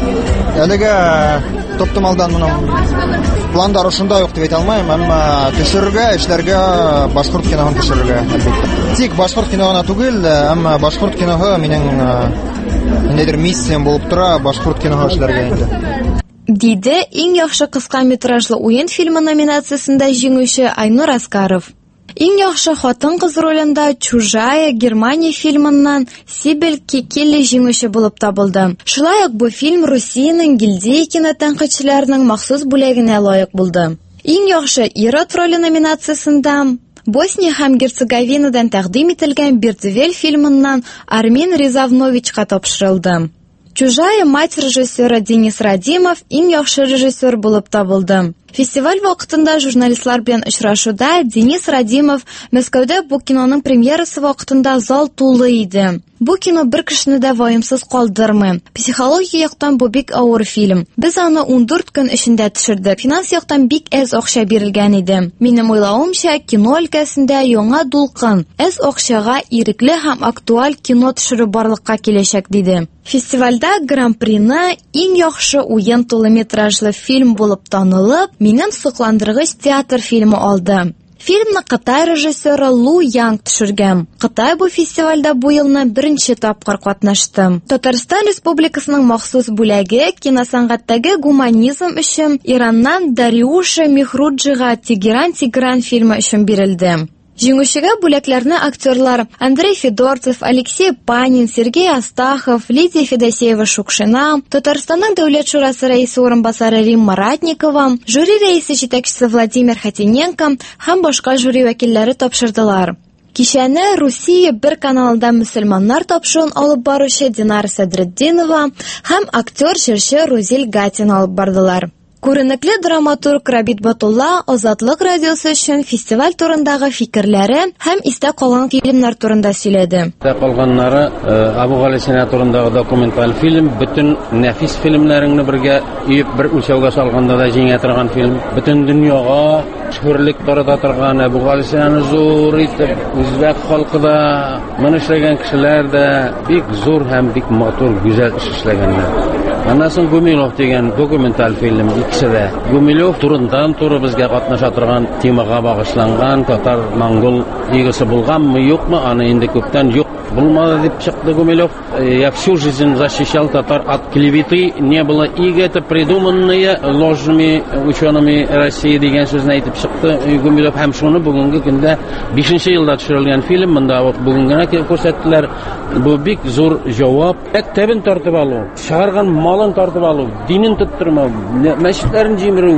Әлегә топтымалдан моның пландары шунда юк дип әйтә алмыйм, әмма төшерергә, эшләргә башкорт киноһын төшерергә әлбәттә. Тик башкорт киноһына түгел, әмма башкорт киноһы минең ниндидер миссиям булып тора, башкорт киноһы эшләргә инде. Диде иң яхшы кыска метражлы уен фильмы номинациясында җиңүче Айнур Аскаров. Иң яхшы хатын-кыз ролендә Чужая Германия фильмыннан Сибель Кекелли җиңүче булып табылды. Шулай ук бу фильм Россиянең гильдия кинотәнкыйтьчеләренең махсус бүләгенә лаек булды. Иң яхшы ир-ат роле номинациясында Босния һәм Герцеговинадан тәкъдим ителгән Бертвель фильмыннан Армин Ризавновичка тапшырылды. Чужая мать режиссера Денис Радимов иң яхшы режиссер булып табылды. Фестиваль вакытында журналистлар белән очрашуда Денис Радимов Мәскәүдә бу киноның премьерасы вакытында зал тулы иде. Бу кино бер кешене дә ваемсыз калдырмый. Психология яктан бу бик авыр фильм. Без аны 14 көн эчендә төшердек. Финанс яктан бик әз акча бирелгән иде. Минем уйлавымча, кино өлкәсендә яңа дулкын, әз акчага ирекле һәм актуаль кино төшерү барлыкка киләчәк диде. Фестивальдә гран-прины иң яхшы уен тулыметражлы фильм булып танылып, Минем сокландыргыч театр фильмы алды. Фильмны Кытай режиссеры Лу Янг төшергән. Кытай бу фестивальдә бу елны беренче тапкыр катнашты. Татарстан Республикасының махсус бүләге киносәнгатьтәге гуманизм өчен Ираннан Дариуша Михруджига Тигран фильмы өчен бирелде. Җиңүчегә бүләкләрне актерлар Андрей Федорцев, Алексей Панин, Сергей Астахов, Лидия Федосеева-Шукшина, Татарстанның дәүләт шурасы рәисе урынбасары Римма Ратникова, жюри рәисе җитәкчесе Владимир Хатиненко һәм башка жюри вәкилләре тапшырдылар. Кичәне Россия бер каналында мөселманнар тапшыруын алып баручы Динара Садретдинова һәм актер җырчы Рузиль Гатин алып бардылар. Күренекле драматург Рабит Батулла Азатлык радиосы өчен фестиваль турындагы фикерләре һәм истә калган фильмнар турында сөйләде. Истә калганнары Абу Галисина турындагы документаль фильм, бүтән нәфис фильмнарыңны бергә үеп бер үлчәүгә салганда да җиңә торган фильм. Бүтән дөньяга шөрлек тарата торган Абу Галисинаны зур итеп үзбәк халкы да, моны эшләгән кешеләр дә бик зур һәм бик матур, гүзәл эш эшләгәннәр. Аннан Гумилов дигән документаль фильм икесе. Гумилов турыдан-туры безгә катнаша торган темага багышланган татар-монгол егесе булганмы, юкмы, аны инде күптән юк булмады дип чыкты Гумилов. Я всю жизнь защищал татар от клеветы, не было иго-то придуманные ложными учеными России дигән сүзне әйтеп чыкты Гумилов. Һәм шуны бүгенге көндә 5нче елда төшерелгән фильм, монда бүген генә күрсәттеләр. Бу бик зур җавап. Мәктәбен тартып алу, шаһарган малын тартып алу, динен тоттырмау, мәчетләрен җимерү,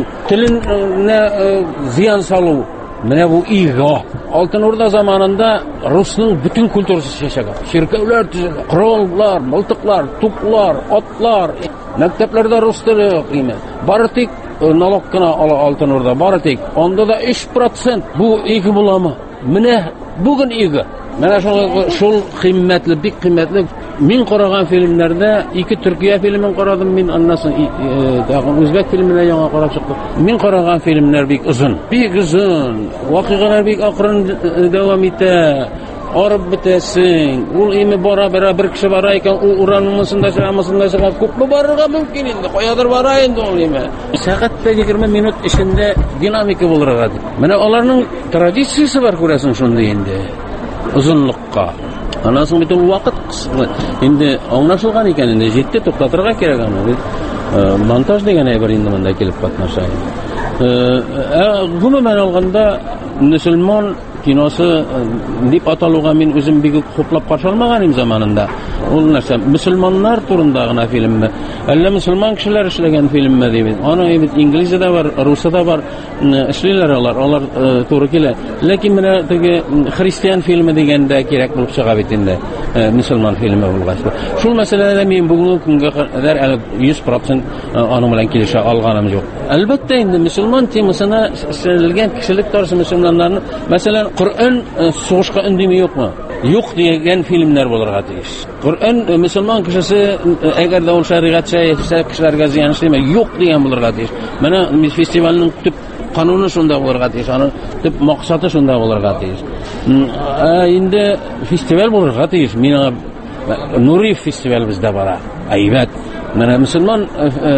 теленә зыян салу. Менә бу иго. Алтын Урда заманында Русның бүтән культурасы чәчәгән. Ширкәүләр төзелә, кораллар, мылтыклар, туплар, атлар. Мәктәпләрдә рус теле кыйммәт. Бары тик налог кына Алтын Урда, бары тик. Анда да 3% бу иго буламы? Менә бүген иго. Менә шул кыйммәтле, бик кыйммәтле. Мин караган фильмнәрдә 2 Төркия фильмен карадым мин, аннан соң үзбәк фильменә яңа карап чыктым. Мин караган фильмнәр бик узын. Бик узын. Вакыйгалар бик акрын дәвам итә. арып бетәсең. Ул име бара бер кеше бара икән, ул уранмысында чыга, күпме барырга мөмкин инде, каядыр бара инде ул име. Сәгатьтә 20 минут эчендә динамика булырга. Менә аларның традициясе бар күрәсең шундый инде. Узынлыкка. Аннан соң бит ул вакыт кысылы. Инде аңлашылган икән, инде җитте туктатырга кирәк аны. Монтаж дигән әйбер инде монда килеп катнаша. Гомумән алганда мөселман киносы дип аталуга мин үзем бик хуплап каршы алмаганым заманында. Ул нәрсә, мөселманнар турында гына фильмме? Әллә мөселман кешеләр эшләгән фильмме дип. Аны бит инглизчә бар, русча бар эшлиләр алар туры килә. Ләкин менә теге христиан фильмы дигәндә кирәк булып чыга бит инде. Мөселман фильмы булгач. Шул мәсьәләдә мин бүгенге көнгә кадәр әле 100% аның белән килешә алганым юк. Әлбәттә инде мөселман темасына сәлгән кешелек тарсы мөселманнарны, мәсәлән, Коръән сугышка үндиме юкмы? Юк дигән фильмнар булырга тиеш. Коръән мөселман кешесе әгәр дә ул шәригатьчә яшәсә кешеләргә зыян эшләмәй, юк дигән булырга тиеш. Менә фестивальнең төп кануны шунда булырга тиеш, аның төп максаты шунда булырга тиеш. Инде фестиваль булырга тиеш. Миңа Нури фестиваль бездә бара. Әйбәт. Менә мөселман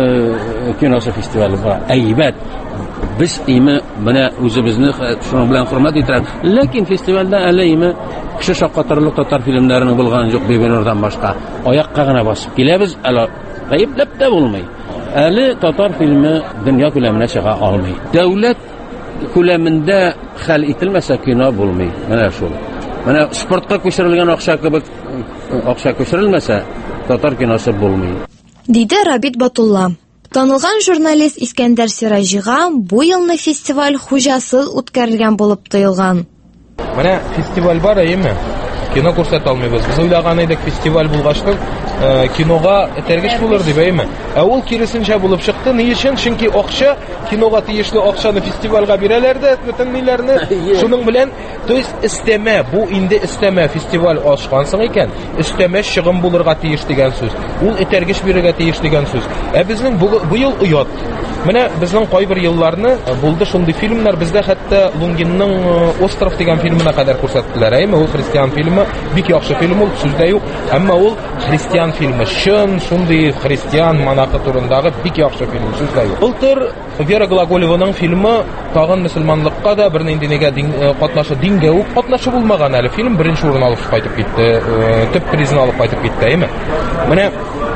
киносы фестивале бара. Әйбәт. Biz ими менә үзебезне шуның белән хөрмәт итәбез. Ләкин фестивальдә әле ими кеше шаккатырлык татар фильмнарының булган юк Бибинурдан башка. Аякка гына басып киләбез, әле гаепләп тә булмый. Әле татар фильмы дөнья күләменә чыга алмый. Дәүләт күләмендә хәл ителмәсә кино булмый. Менә шул. Менә спортка күчерелгән акча кебек акча күчерелмәсә татар киносы булмый. Диде Рабит Батулла. Танылган журналист Искәндәр Сиражига бу елны фестиваль хуҗасы үткәрелгән булып тоелган. Менә фестиваль бар, әйеме? Кино күрсәтә алмыйбыз. Без уйлаган идек фестиваль булгачлык кинога этәргеч булыр дип, әйеме? Ул киресенчә булып чыкты. Ни өчен? Чөнки акча, кинога тиешле акчаны фестивальгә бирәләр дә, бөтен ниләрне. Шуның белән, то есть истәмә, бу инде истәмә фестиваль ачкансың икән, истәмә чыгым булырга тиеш дигән сүз. Ул этәргеч бирергә тиеш дигән сүз. Безнең бу ел уят. Менә безнең кайбер елларны булды шундый фильмнар, бездә хәтта Лунгинның Остров дигән фильмына кадәр күрсәттеләр. Әйме, ул христиан фильмы, бик яхшы фильм ул, сүздә юк. Әмма ул христиан фильмы, шын шундый христиан монахы турындагы бик яхшы фильм, сүздә юк. Былтыр Вера Глаголеваның фильмы тагын мөселманлыкка да бер нинди катнашы дингә үк катнашы булмаган әле фильм беренче урын алып кайтып китте, төп призны алып кайтып китте, әйме. Менә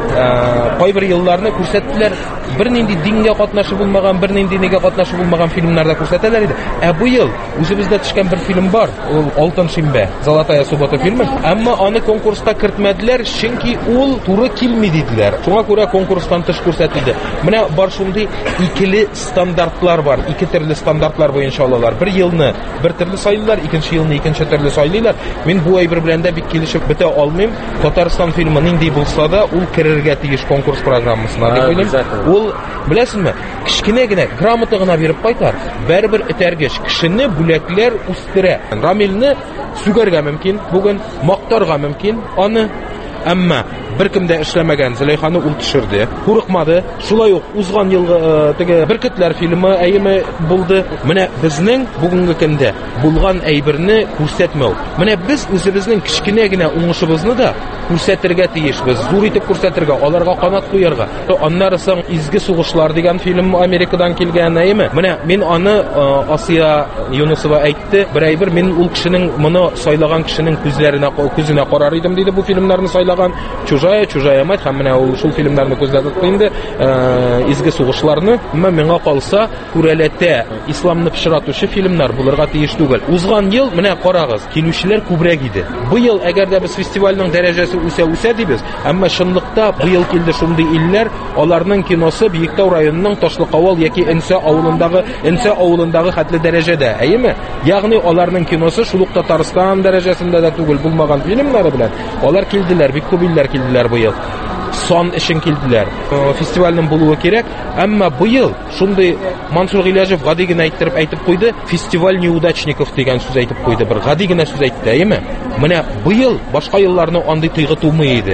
кайбер елларны күрсәттеләр, бер нинди дингә катнашы булмаган, бер нинди нигә катнашы булмаган фильмнарда күрсәтәләр иде. Бу ел үзебездә төшкән бер фильм бар, ул Алтын шимбә, Золотая суббота фильмы. Әмма аны конкурста кертмәделәр, чөнки ул туры килми диделәр. Шуңа күрә конкурстан тыш күрсәтелде. Менә бар шундый икеле стандартлар бар, ике төрле стандартлар буенча алалар. Бер елны бер төрле сайлыйлар, икенче елны икенче төрле сайлыйлар. Мин бу әйбер белән дә бик килешеп бетә алмыйм. Татарстан фильмы нинди булса да, ул керергә тиеш конкурс программасына дип уйлыйм. Ул, беләсезме, кичкенә генә грамота гына биреп кайтар. Бер этәргеч кешене бүләкләр үстерә. Рамилне сүгәргә мөмкин, бүген мактарга мөмкин аны. Әмма беркем дә эшләмәгән Зөләйханы ул төшерде. Курыкмады. Шулай ук узган елгы теге Беркетләр фильмы әйеме булды. Менә безнең бүгенге көндә булган әйберне күрсәтмәү. Менә без үзебезнең кичкенә генә уңышыбызны да күрсәтергә тиешбез. Зур итеп күрсәтергә, аларга канат куярга. Аннары соң Изге сугышлар дигән фильм Америкадан килгән әйеме. Менә мин аны Асия Юнусова әйтте. Бер әйбер мин ул кешенең моны сайлаган кешенең күзенә карар идем диде бу фильмнарны сайлаган. Чужая мать, һәм менә ул шул фильмнарны күзәтеп инде, Изге сугышларны, миңа калса, күрәләтә исламны пешратучы фильмнар булырга тиеш түгел. Узган ел, менә карагыз, килүчеләр күбрәк иде. Бу ел әгәр дә без фестивальнең дәрәҗәсе үсә дибез, әмма чынлыкта бу ел килде шундый илләр, аларның киносы Биектау районының Ташлыкавыл яки Энсә авылындагы хәтле дәрәҗәдә. Әйеме? Ягъни аларның киносы шул ук Татарстан дәрәҗәсендә дә түгел булмаган фильмнары белән. Алар килделәр, бик күп илләр килделәр бу ел. Сон өчен килделәр. Фестивальнең булуы кирәк, әмма бу ел шундый Мансур Гыйләҗев гади генә әйтеп куйды, фестиваль неудачников дигән сүз әйтеп куйды, бер гади генә сүз әйтте, әйеме? Менә бу ел башка елларны андый тыйгы тумый иде.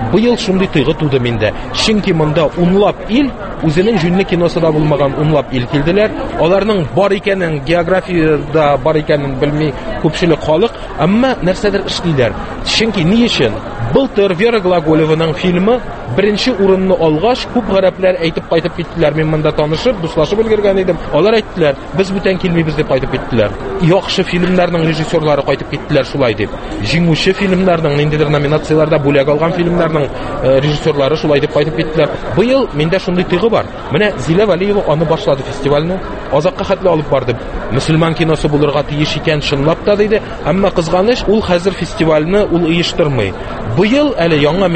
Быел шундый тойгы туды миндә. Чөнки монда унлап ил, үзенең җүнле киносында булмаган унлап ил килделәр. Аларның бар икәнен, географиядә бар икәнен белми күпчелек халык, әмма нәрсәдер эшлиләр. Чөнки ни өчен? Былтыр Вера Глаголеваның фильмы беренче урынны алгач, күп гарәпләр әйтеп кайтып киттеләр. Мин монда танышып, дуслашып өлгергән идем. Алар әйттеләр, без бүтән килмибез дип кайтып киттеләр. Яхшы фильмнарның режиссерлары кайтып киттеләр шулай дип. Җиңүче фильмнарның ниндидер номинацияләрдә бүләк алган фильмнарның режиссерлары шулай дип кайтып киттеләр. Быел миндә шундый тойгы бар. Менә Зилә Вәлиева аны башлады фестивальне. Азакка хәтле алып барды. Мөселман киносы булырга тиеш икән чынлап та диде. Әмма кызганыч, ул хәзер фестивальне ул оештырмый. Быел әле яңа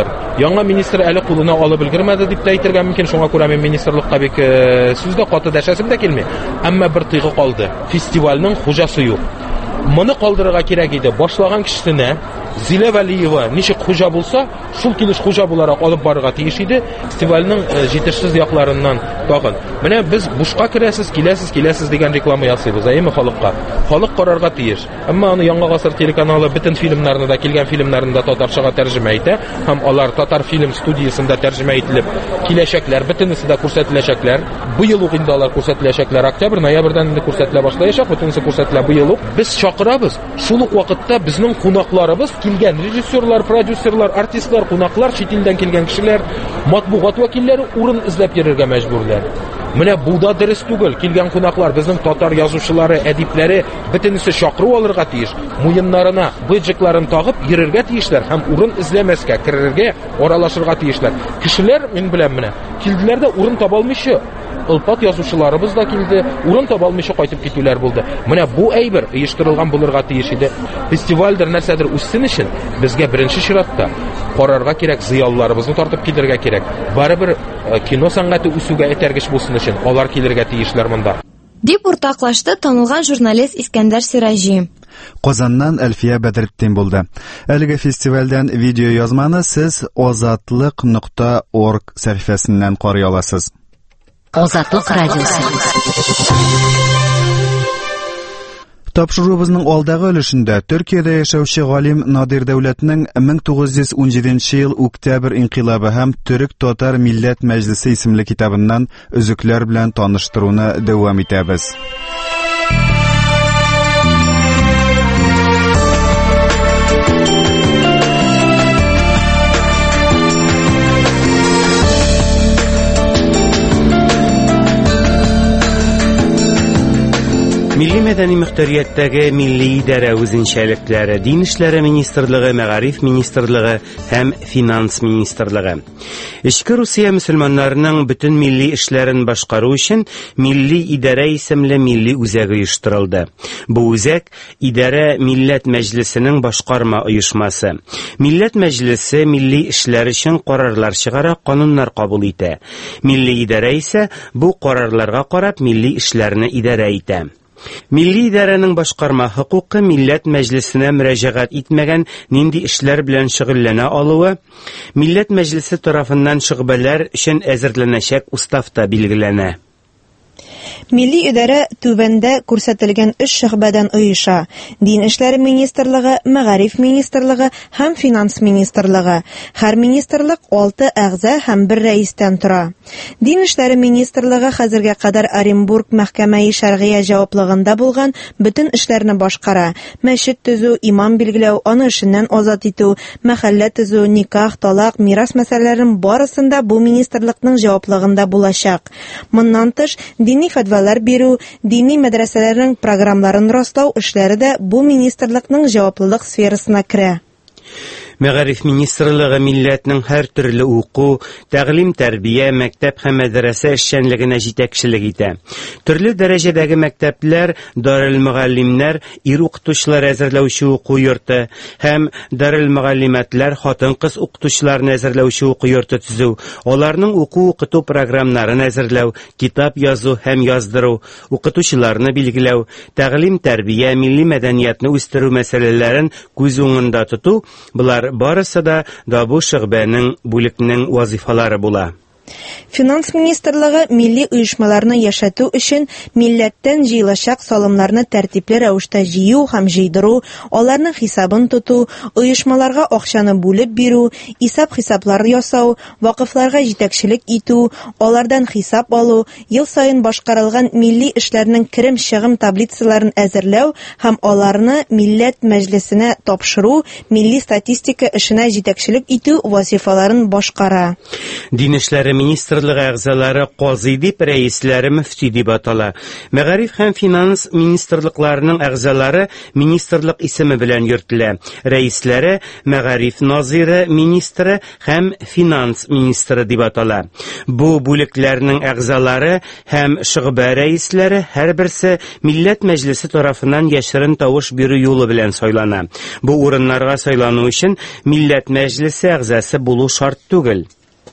министр әле кулына алып өлгермәде дип тә әйтергә мөмкин. Шуңа күрә мин министрлыкка бик сүздә каты дәшәсем дә килми. Әмма бер тойгы калды. Фестивальнең хуҗасы юк. Моны калдырырга кирәк иде. Башлаган кешесенә Зилә Вәлиева ничек хуҗа булса, шул килеш хуҗа буларак алып барырга тиеш иде. Фестивальнең җитешсез якларыннан тагын. Менә без бушка керәсез, киләсез дигән реклама ясыйбыз, әйме халыкка. Халык карарга тиеш. Әмма аны Яңа гасыр телеканалы бөтен фильмнарны да, килгән фильмнарны да татарчага тәрҗемә итә, һәм алар татар фильм студиясында тәрҗемә ителеп киләчәкләр, бөтенесе дә күрсәтеләчәкләр. Быел ук инде алар күрсәтеләчәкләр. Октябрь, ноябрьдән инде күрсәтелә башлаячак, бөтенесе күрсәтелә быел ук. Без чакырабыз. Шул ук вакытта безнең кунакларыбыз килгән режиссерлар, продюсерлар, артистлар, кунаклар, чит илдән килгән кешеләр, матбугат вәкилләре урын эзләп йөрергә мәҗбүрләр. Менә бу да дөрес түгел. Килгән кунаклар, безнең татар язучылары, әдипләре бөтенесе чакыру алырга тиеш. Муеннарына быҗыкларын тагып йөрергә тиешләр һәм урын эзләмәскә, керергә, аралашырга тиешләр. Кешеләр, мин беләм менә, килделәр дә урын таба алмыйча. Ылпат язучыларыбыз да килде, урын таба алмыйча кайтып китүләр булды. Менә бу әйбер оештырылган булырга тиеш иде. Фестивальдер нәрсәдер үссен өчен безгә беренче чиратта карарга кирәк, зыялларыбызны тартып килергә кирәк. Барыбер кино сәнгате үсүгә этәргеч булсын өчен алар килергә тиешләр монда. Дип уртаклашты танылган журналист Искәндәр Сираҗи. Казаннан Әлфия Бәдретдин булды. Әлеге фестивальдән видео язманы сез azatlıq.org сәхифәсеннән карый аласыз. Азатлык радиосы. Тапшырубызның алдагы өлешендә Төркиядә яшәүче галим Надир Дәүләтнең 1917 ел Октябрь инкыйлабы һәм Төрек-Татар Милләт Мәҗлесе исемле китабыннан өзекләр белән таныштыруны дәвам итәбез. Милли мәдәни мөхтәрияттәге милли идарә үзенчәлекләре, Дин эшләре министрлыгы, Мәгариф министрлыгы һәм Финанс министрлыгы. Эчке Русия мөселманнарының бөтен милли эшләрен башкару өчен милли идарә исемле милли үзәк оештырылды. Бу үзәк идарә Милләт Мәҗлесенең башкарма оешмасы. Милләт Мәҗлесе милли эшләр өчен карарлар чыгара, кануннар кабул итә. Милли идарә исә бу карарларга карап милли эшләрне идарә итә. Милли идарәнең башкарма хокукы Милләт Мәҗлесенә мөрәҗәгать итмәгән нинди эшләр белән шөгыльләнә алуы, Милләт Мәҗлесе тарафыннан шөгыльләр өчен әзерләнәчәк уставта билгеләнә. Милли идарә түбәндә күрсәтелгән 3 шәгъбәдән оеша: Дин эшләре министрлыгы, Мәгариф министрлыгы һәм Финанс министрлыгы. Һәр министрлык 6 әгъза һәм 1 рәистән тора. Дин эшләре министрлыгы хәзергә кадәр Оренбург мәхкәмәи шәргыйә җаваплыгында булган бөтен эшләрне башкара. Мәчет төзү, имам билгеләү, аны эшеннән азат итү, мәхәллә төзү, никах, талак, мирас мәсьәләләрен барысында бу министрлыкның җаваплыгында булачак. Моннан тыш, дини фәтвалар бирү, дини мәдрәсәләрнең программаларын раслау эшләре дә бу министрлыкның җаваплылык сферасына керә. Мәгариф министрлыгы милләтнең һәр төрле уку, тәгълим, тәрбия, мәктәп һәм мәдрәсә эшчәнлегенә җитәкчелек итә. Төрле дәрәҗәдәге мәктәпләр, Дарул Мөгаллимнәр, ир укытучылар әзерләүче уку йорты һәм Дарул Мөгаллимәтләр, хатын-кыз укытучыларны әзерләүче уку йорты төзү, аларның уку-укыту программнарын әзерләү, китап язу һәм яздыру, укытучыларны билгеләү, тәгълим, тәрбия, милли мәдәниятне үстерү мәсьәләләрен күз уңында тоту, булар барысы да бу шәгъбәнең бүлекнең вазифалары була. Финанс министрлыгы милли оешмаларны яшәтү өчен милләттән җыелачак салымнарны тәртипле рәвештә җыю һәм җыйдыру, аларның хисабын тоту, оешмаларга акчаны бүлеп бирү, исәп-хисаплар ясау, вакыфларга җитәкчелек итү, алардан хисап алу, ел саен башкарылган милли эшләрнең керем-чыгым таблицаларын әзерләү һәм аларны милләт мәҗлесенә тапшыру, милли статистика эшенә җитәкчелек итү вазифаларын башкара. Дин эшләре министрлыгы әгъзалары казый дип, рәисләре мөфти дип атала. Мәгариф һәм финанс министрлыкларының әгъзалары министрлык исеме белән йөртелә. Рәисләре мәгариф назиры, министры һәм финанс министры дип атала. Бу бүлекләрнең әгъзалары һәм шөгъбә рәисләре һәрберсе милләт мәҗлесе тарафыннан яшерен тавыш бирү юлы белән сайлана. Бу урыннарга сайлану өчен милләт мәҗлесе әгъзасы булу шарт түгел.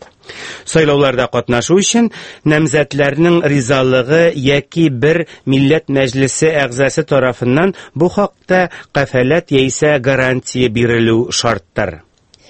Сайлауларда катнашу өчен намзәтләрнең ризалыгы яки бер милләт мәҗлесе әгъзасы тарафыннан бу хакта кафалат яисә гарантия бирелү шарттыр.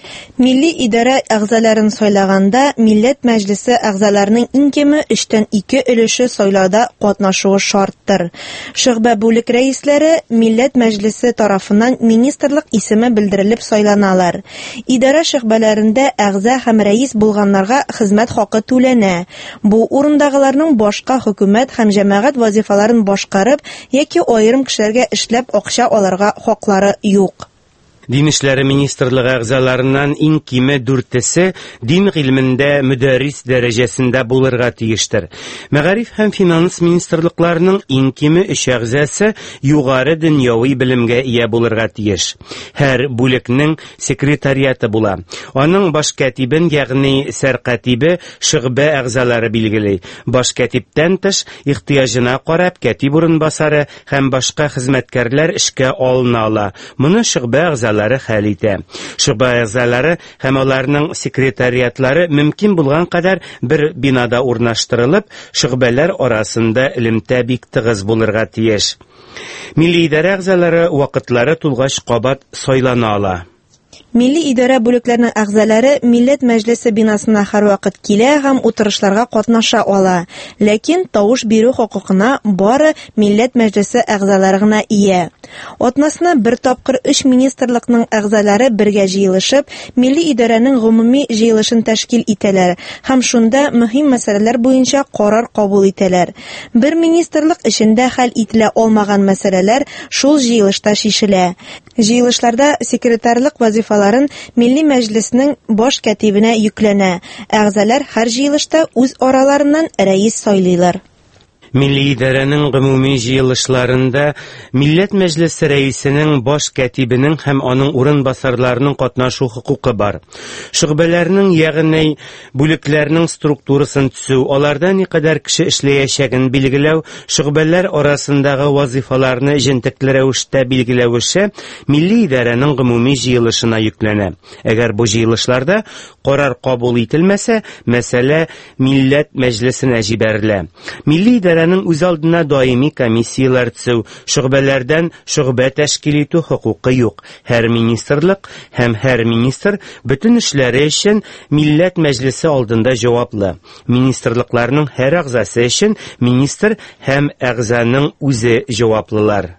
Милли идарә әгъзаларын сайлаганда милләт мәҗлесе әгъзаларының иң кеме 3/2 өлеше сайлауда катнашуы шарттыр. Шөгъбә бүлек рәисләре милләт мәҗлесе тарафыннан министрлык исеме белдерелеп сайланалар. Идарә шөгъбәләрендә әгъза һәм рәис булганнарга хезмәт хакы түләнә. Бу урындагыларның башка хөкүмәт һәм җәмәгать вазифаларын башкарып яки аерым кешеләргә эшләп акча аларга хаклары юк. Дин эшләре министрлыгы әгъзаларыннан иң киме 4-се дин гыйлемендә мөдәррис дәрәҗәсендә булырга тиештер. Мәгариф һәм финанс министрлыкларының иң киме 3 әгъзасы югары дөньяви белемгә ия булырга тиеш. Һәр бүлекнең секретариаты була. Аның баш катибен, ягъни сәркатибе, шөгъбә әгъзалары билгели. Баш катиптән тыш ихтыяҗына карап катиб урынбасары һәм башка хезмәткәрләр эшкә алына. Моны шөгъбә әгъзалары хәл итә. Шөгъбә әгъзалары һәм аларның секретариатлары мөмкин булган кадәр бер бинада урнаштырылып, шөгъбәләр арасында элемтә бик тыгыз булырга тиеш. Милли идарә әгъзалары вакытлары тулгач кабат сайлана ала. Милли идарә бүлекләренең әгъзалары милләт мәҗлесе бинасына һәрвакыт килә һәм утырышларга катнаша ала. Ләкин тавыш бирү хокукына бары милләт мәҗлесе әгъзалары гына ия. Атнасына бер тапкыр 3 министрлыкның әгъзалары бергә җыелышып, милли идарәнең гомуми җыелышын тәшкил итәләр һәм шунда мөһим мәсьәләләр буенча карар кабул итәләр. Бер министрлык эчендә хәл ителә алмаган мәсьәләләр шул җыелышта шишелә. Җыелышларда секретарлык вазифаларын милли мәҗлеснең баш катибенә йөкләнә. Әгъзалар һәр җыелышта үз араларыннан рәис сайлыйлар. Милли идарәнең гомуми җыелышларында милләт мәҗлесе рәисенең, баш катибенең һәм аның урынбасарларының катнашу хукукы бар. Шөгъбәләрнең, ягъни бүлекләрнең структурасын төзү, аларда никадәр кеше эшләячәген билгеләү, шөгъбәләр арасындагы вазифаларны җентекле рәвештә билгеләү эше милли идарәнең гомуми җыелышына йөкләнә. Әгәр бу җыелышларда карар кабул ителмәсә, мәсьәлә милләт мәҗлесенә җибәрелә. Милли идарәнең үз алдына даими комиссиялар төзү, шөгъбәләрдән шөгъбә тәшкил итү хокукы юк. Һәр министрлык һәм һәр министр бөтен эшләре өчен милләт мәҗлесе алдында җаваплы. Министрлыкларның һәр әгъзасы өчен министр һәм әгъзаның үзе җаваплылар.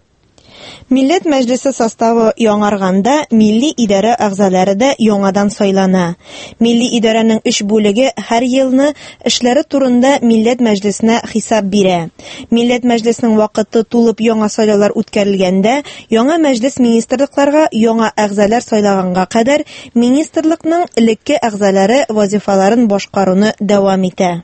Милләт мәҗлесе составы яңарганда, милли идарә әгъзалары да яңадан сайлана. Милли идарәнең 3 бүлеге һәр елны эшләре турында милләт мәҗлесенә хисап бирә. Милләт мәҗлесенең вакыты тулып яңа сайлаулар үткәрелгәндә, яңа мәҗлес министрлыкларга яңа әгъзалар сайлаганга кадәр министрлыкның элекке әгъзалары вазифаларын башкаруны дәвам итә.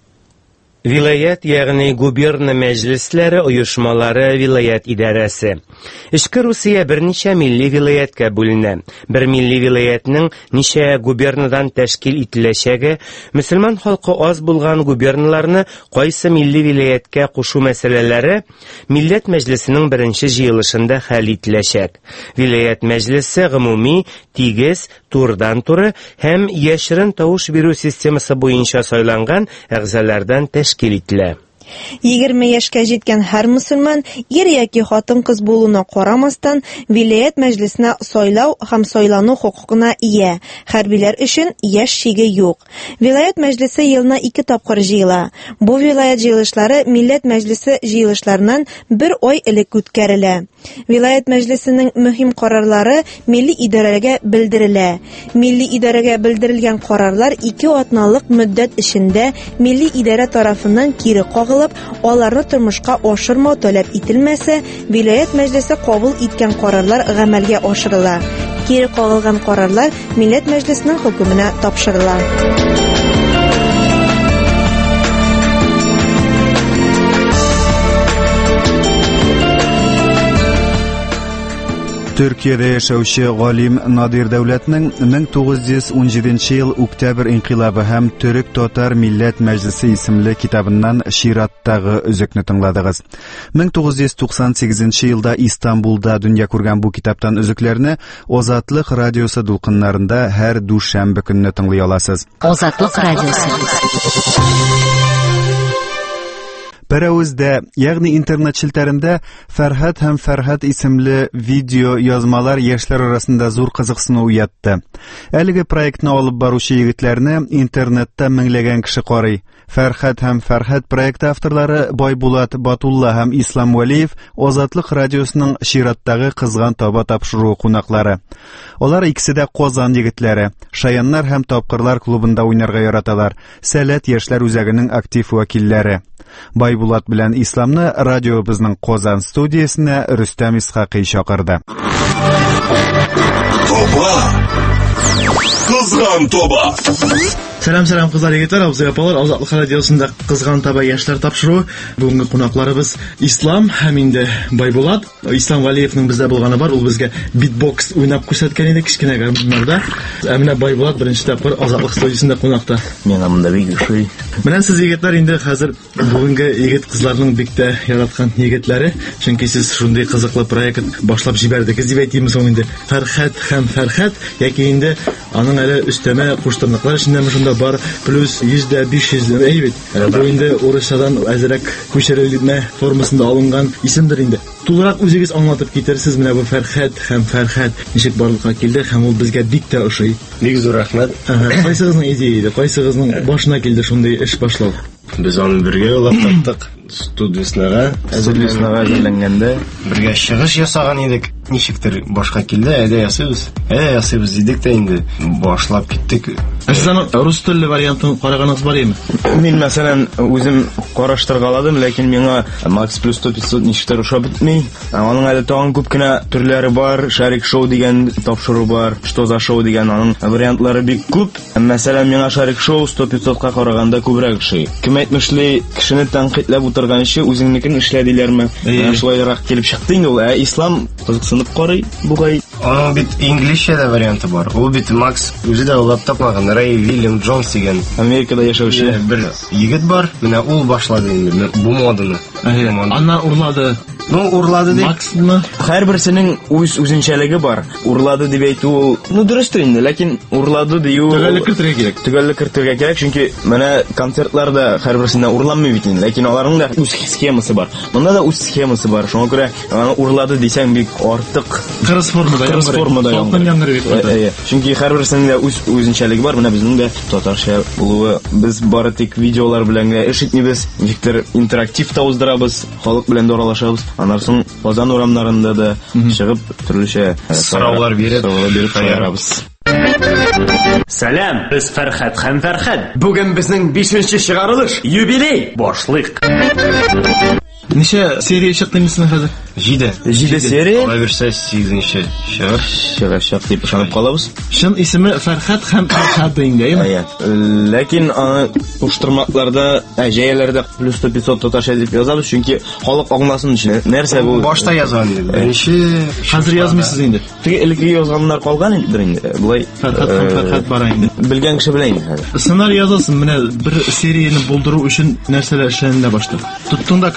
Вилаят, ягъни губерна мәҗлесләре оешмалары вилаят идарәсе. Эчке Русия берничә милли вилаяткә бүленә. Бер милли вилаятның ничә губернадан тәшкил ителәчәге, мөселман халкы аз булган губерналарны кайсы милли вилаяткә кушу мәсьәләләре милләт мәҗлесенең беренче җыелышында хәл ителәчәк. Вилаят мәҗлесе гомуми, тигез, турдан-туры һәм яшерен тавыш бирү системасы буенча сайланган әгъзалардан тәшкил ителә. 20 яшькә җиткән һәр мөселман ир яки хатын-кыз булуына карамастан вилаят мәҗлесенә сайлау һәм сайлану хокукына ия. Хәрбиләр өчен яшь чиге юк. Вилаят мәҗлесе елына 2 тапкыр җыела. Бу вилаят җыелышлары милләт мәҗлесе җыелышларыннан 1 ай элек үткәрелә. Вилаят мәҗлесенең мөһим карарлары милли идарәгә белдерелә. Милли идарәгә белдерелгән карарлар 2 атналык мөддәт эчендә милли идарә тарафыннан кире кагылып, аларны тормышка ашырмау таләп ителмәсә, вилаят мәҗлесе кабул иткән карарлар гамәлгә ашырыла. Кире кагылган карарлар милләт мәҗлесенең хөкеменә тапшырыла. Төркиядә яшәүче галим Надир Дәүләтнең 1917 ел Октябрь инкыйлабы һәм Төрек-Татар милләт мәҗлесе исемле китабыннан чираттагы үзекне тыңладыгыз. 1998 елда Истанбулда дөнья күргән бу китаптан үзекләрне Азатлык радиосы дулкыннарында һәр дүшәмбе көнне тыңлый аласыз. Азатлык радиосы. Пәрәүздә, ягъни интернет челтәрендә Фәрхәт һәм Фәрхәт исемле видео язмалар яшьләр арасында зур кызыксыну уятты. Әлеге проектны алып баручы егетләрне интернетта меңләгән кеше карый. Фәрхәт һәм Фәрхәт проекты авторлары Байбулат Батулла һәм Ислам Валиев Азатлык радиосының чираттагы кызган таба тапшыру кунаклары. Алар икесе дә Казан егетләре, Шаяннар һәм Тапкырлар клубында уйнарга яраталар. Сәләт яшьләр үзәгенең актив вәкилләре. Байбулат белән Исламны радиобызның Казан студиясенә Рөстәм Исхакый чакырды. Тоба! Кызган тоба! Сәлам кызлар, егетләр, абзый апалар, Азатлык радиосында кызган таба яшьләр тапшыру. Бүгенге кунакларыбыз Ислам һәм инде Байбулат. Ислам Валиевның бездә булганы бар, ул безгә битбокс уйнап күрсәткән иде кичкенә гамнарда. Менә Байбулат беренче тапкыр Азатлык студиясендә кунакта. Мен монда бик ошый. Менә сез егетләр инде хәзер бүгенге егет кызларның бик тә яраткан егетләре, чөнки сез шундый кызыклы проект башлап җибәрдегез дип әйтимез ул инде. Фәрхәт һәм Фәрхәт, яки инде аның әле өстәмә куштырныклар эчендә бар, плюс 100-500 әйбит. Бу инде урысчадан әзрәк күчерелмә формасында алынган исемдер инде. Тулырак үзегез аңлатып китерсез менә бу Фәрхәт һәм Фәрхәт ничек барлыкка килде һәм ул безгә бик тә ошый. Бик зур рәхмәт. Кайсыгызның идея иде? Кайсыгызның башына килде шундый эш башлау? Біз аны бергә улап таптык. Студиясына әзерләнгәндә бергә чыгыш ясаган идек. Ничектер башка килде, әйдә ясыйбыз дидек тә инде башлап киттек. Сез аны рус телле вариантын караганыгыз бар име? Мин мәсәлән үзем караштыргаладым, ләкин миңа Max Plus 100-500 ничектер ошап бетми. Аның әле тагын күп кенә төрләре бар. Шарик шоу дигән тапшыру бар, что за шоу дигән аның вариантлары бик күп. Мәсәлән, миңа Шарик шоу 100-500 ка караганда күбрәк ошый. Кем әйтмешли, кешене тәнкыйтьләп утырганчы үзеңнекен эшләдиләрме? Шулайрак килеп чыкты инде ул. Ислам кызыксынып карый бугай. Аның бит инглизчә варианты бар. Ул бит Макс үзе дә улап тапмаган. Рэй Вильям Джонс дигән Америкада яшәүче бер егет бар. Менә ул башлады инде бу моданы. Аннан урлады. Урлады дип. Максимы Һәрберсенең үзенчәлеге бар. Урлады дип әйтү, дөрестер инде, ләкин урлады дию төгәллек кертергә кирәк, чөнки менә концертларда һәрберсендә урламый бит инде, ләкин аларның да үз схемасы бар. Монда да үз схемасы бар. Шуңа күрә урлады дисәң бик артык. Кырыс формада Чөнки һәрберсенең дә үзенчәлеге бар. Менә безнең дә татарча булуы, без бары тик видеолар белән генә эш итмибез. Виктор интерактив та уздырабыз, халык белән дә аралашабыз. Аннан соң Казан урамнарында да чыгып төрлечә сораулар биреп каярабыз. Сәлам, без Фәрхәт һәм Фәрхәт. Бүген безнең 5нче чыгарылыш, юбилей. Башлыйк. Ничә серия чыкты инде хәзер? 7 серия. Алай берсә 8нче чыгачак дип ышанып калабыз. Шын исеме Фәрхәт һәм Фәрхәт инде. Ләкин аны куштырмакларда, җәяләрдә плюс 500 татарча дип язабыз, чөнки халык аңласын өчен. Нәрсә бу? Башта язган иде. Беренче хәзер язмыйсыз инде. Теге элге язганнар калган инде. Булай Фәрхәт бар инде. Белгән кеше белә инде. Сценарий язасың, менә бер серияны булдыру өчен нәрсәләр эшләнә башта. Туттың да камера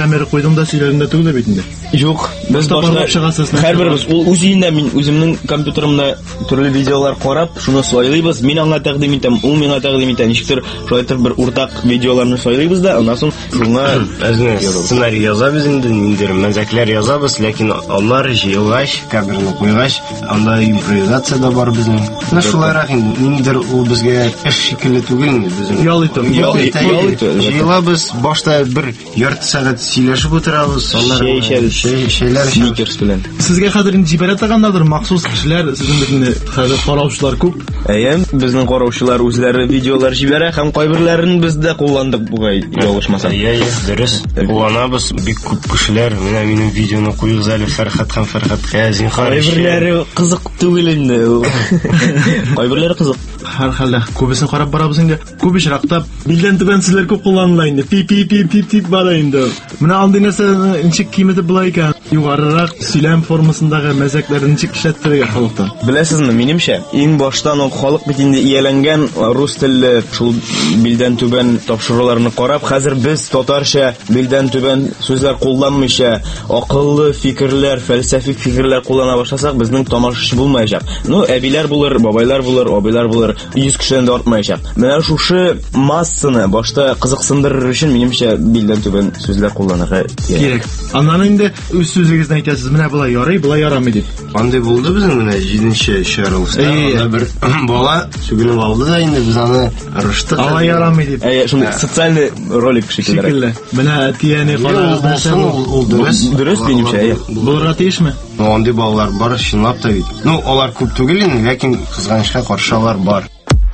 Абайдың да сөйләрендә түгел бит инде. Юк, без башта һәрберебез ул үз өендә мин үземнең компьютерымда төрле видеолар карап, шуны сайлыйбыз. Мин аңа тәкъдим итәм, ул миңа тәкъдим итә. Ничектер шулайтыр бер уртак видеоларны сайлыйбыз да, аннан соң шуңа сценарий язабыз инде, ниндидер мәзәкләр язабыз, ләкин алар җыелгач, каберне куйгач, анда импровизация да бар безнең. Менә шулайрак инде, ниндидер ул безгә эш шикелле түгел инде безнең. Ял итеп. Җыелабыз, башта бер ярты сәгать сөйләшеп утырабыз, шәйләр сникерс белән. Сезгә хәзер инде җибәрә торганнардыр махсус кешеләр, сезнең битне хәзер караучылар күп. Безнең караучылар үзләре видеолар җибәрә һәм кайберләрен без дә кулландык бугай ялгышмаса. Дөрес. Кулланабыз, бик күп кешеләр менә минем видеоны куйыгыз әле Фәрхәт һәм Фәрхәткә зинһар. Кайберләре кызык түгел инде. Кайберләре кызык. Һәр хәлдә күбесен карап барабыз инде. Күп очракта билдән түбән сүзләр күп кулланыла инде. Пип бара инде. Менә андый нәрсә ничек киметеп була икән? Югарырак сөйләм формасындагы мәзәкләрне ничек эшләттерергә халыктан? Беләсезме, минемчә, иң баштан ук халык бит инде ияләнгән рус телле шул билдән түбән тапшыруларны карап, хәзер без татарча билдән түбән сүзләр кулланмыйча, акыллы фикерләр, фәлсәфик фикерләр куллана башласак, безнең тамашачы булмаячак. Әбиләр булыр, бабайлар булыр, абыйлар булыр, 100 кешедән дә артмаячак. Менә шушы массаны башта кызыксындырыр өчен минемчә билдән түбән сүзләр кулланырга кирәк. Аннан инде үз сүзегезне әйтәсез, менә булай ярый, булай ярамый дип. Андый булды безнең менә 7нче чыгарылышта. Анда бер бала сүгенеп алды да инде без аны ырыштык. Алай ярамый дип. Шундый социальный ролик шикелле. Менә тияне карагыз нәрсә ул дөрес минемчә. Булырга тиешме? Андый балалар бар, чынлап та бит. Алар күп түгел инде, ләкин кызганычка каршы алар бар.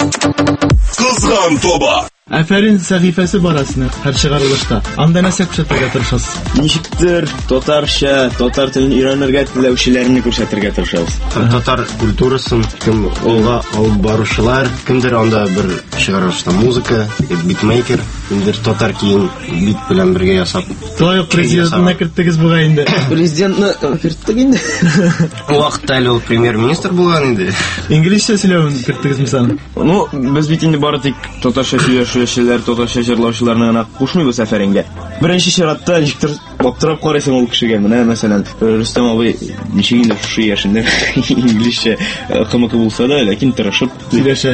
Кызган тоба. Афәрин сәхифәсе барасына һәр чыгарылышта. Анда нәрсә күрсәтергә тырышасыз? Ничектер татарча, татар телен өйрәнергә теләүчеләрне күрсәтергә тырышабыз. Татар культурасын кем алга алып баручылар, кемдер анда бер чыгарышта музыка, битмейкер, кемдер татар кием бит белән бергә ясап. Той президентны кирттегез буга инде. Президентны кирттек инде. Вакытта әле ул премьер-министр булган инде. Инглизчә сөйләвен кирттегез мисалы? Без бит инде бары тик татарча сөйләшүчеләр, татарча җырлаучыларны гына кушмыйбыз Афәрингә. Беренче чиратта ничектер аптырап карыйсың ул кешегә. Менә мәсәлән, Рөстәм абый ничек инде шушы яшендә инглизчә кымыкы булса да, ләкин тырышып сөйләшә.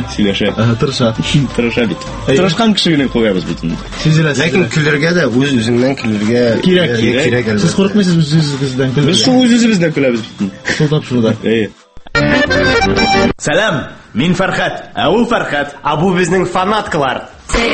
Тырыша бит. Тырышкан кешегә куябыз бит инде. Ләкин көләргә дә үз-үзеңнән көләргә кирәк. Сез курыкмыйсыз үз-үзегездән көләргә? Без шул үз-үзебездән көләбез бит. Шул тапшыруда. Сәлам, мин Фәрхәт, ә ул Фәрхәт, бу безнең фанаткалар.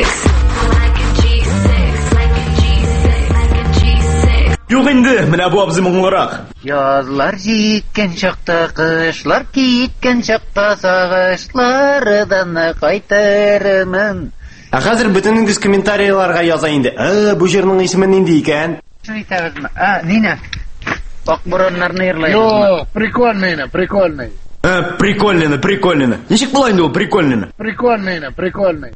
Юк инде, менә бу абзый моңлырак. Язлар җиткән чакта, кышлар киткән чакта, сагышлардан кайтырмын. Хәзер бөтенегез комментарийларга яза инде. Бу җырның исеме нинди икән? Әйтәгезме? Нина. Акбураннарны йырлайсызмы? Прикольный. Прикольно. Ничек була инде ул прикольно? Прикольный.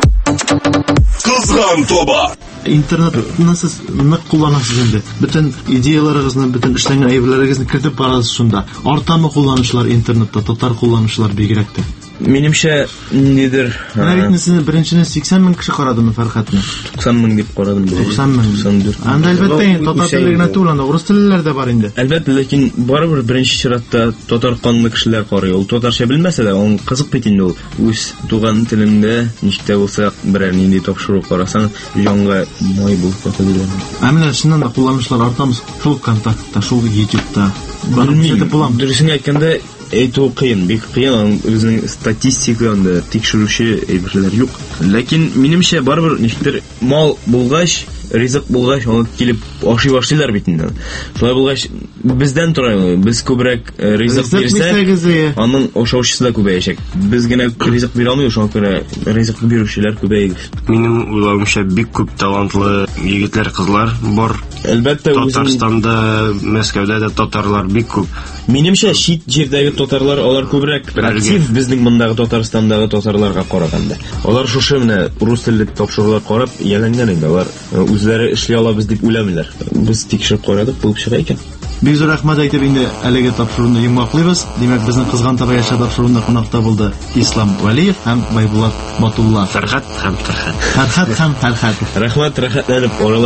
Кызган тоба. Интернетны сез нык кулланасыз инде. Бөтен идеяларыгызны, бөтен эшләнгән әйберләрегезне кертеп барасыз шунда. Артамы кулланучылар интернетта, татар кулланучылар бигрәк тә. Минемчә нидер. Нәритнесен беренчене 80 мең кеше карадымы Фәрхәтне? 90 мең дип карадым. 90 мең. 94. Анда әлбәттә татар телегенә түгел, урыс теллеләр дә бар инде. Әлбәттә, ләкин барыбер беренче чиратта татар канлы кешеләр карый. Ул татарча белмәсә дә, ул кызык бит инде ул. Үз туган телендә ничектә булса берәр нинди тапшыру карасаң, җанга май булып китәләр. Менә шуннан да кулланучылар артамыз. Шул контактта, шул YouTube'та. Белмим. Дөресен әйткәндә, әйтү кыен, бик кыен. Үзенең статистикада тикшерүче әйберләр юк. Ләкин минемчә барыбер ничектер мал булгач, ризык булгач, алып килеп ашый башлыйлар бит инде. Шулай булгач, бездән тора, без күбрәк ризык бирсәк, аның ашаучысы да күбәячәк. Без генә ризык бирә алмыйбыз, шуңа күрә ризык бирүчеләр күбәйгән. Минем уйлавымча бик күп талантлы егетләр, кызлар бар. Әлбәттә, Татарстанда, Мәскәүдә дә татарлар бик күп. Минемчә чит җирдәге татарлар алар күбрәк актив безнең мондагы Татарстандагы татарларга караганда. Алар шушы менә рус телле тапшырулар карап яланган инде. Алар үзләре эшли алабыз дип уйламыйлар. Без тикшереп карадык, булып чыга икән. Бик зур рәхмәт әйтеп инде әлеге тапшыруны йомгаклыйбыз. Димәк, безнең Кызган тоба яшә тапшыруында кунакта булды Ислам Валиев һәм Байбулат Батулла. Фәрхәт һәм Фәрхәт. Фәрхәт һәм Фәрхәт. Рәхмәт, рәхәтләнеп аралаштык.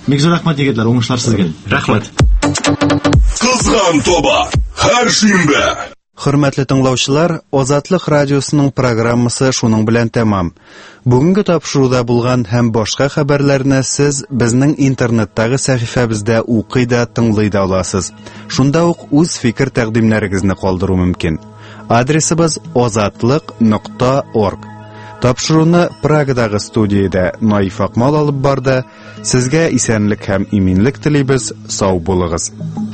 Бик зур рәхмәт егетләр, уңышлар сезгә. Рәхмәт. Кызган тоба. Һәр шимбә. Хөрмәтле тыңлаучылар, Азатлык радиосының программасы шуның белән тәмам. Бүгенге тапшыруда булган һәм башка хәбәрләрне сез безнең интернеттагы сәхифәбездә укый да, тыңлый да аласыз. Шунда ук үз фикер тәкъдимнәрегезне калдыру мөмкин. Адресыбыз azatlyk.org. Тапшыруны Прагадагы студиядә Наиф Акмал алып барды. Сезгә исәнлек һәм иминлек телибез. Сау булыгыз.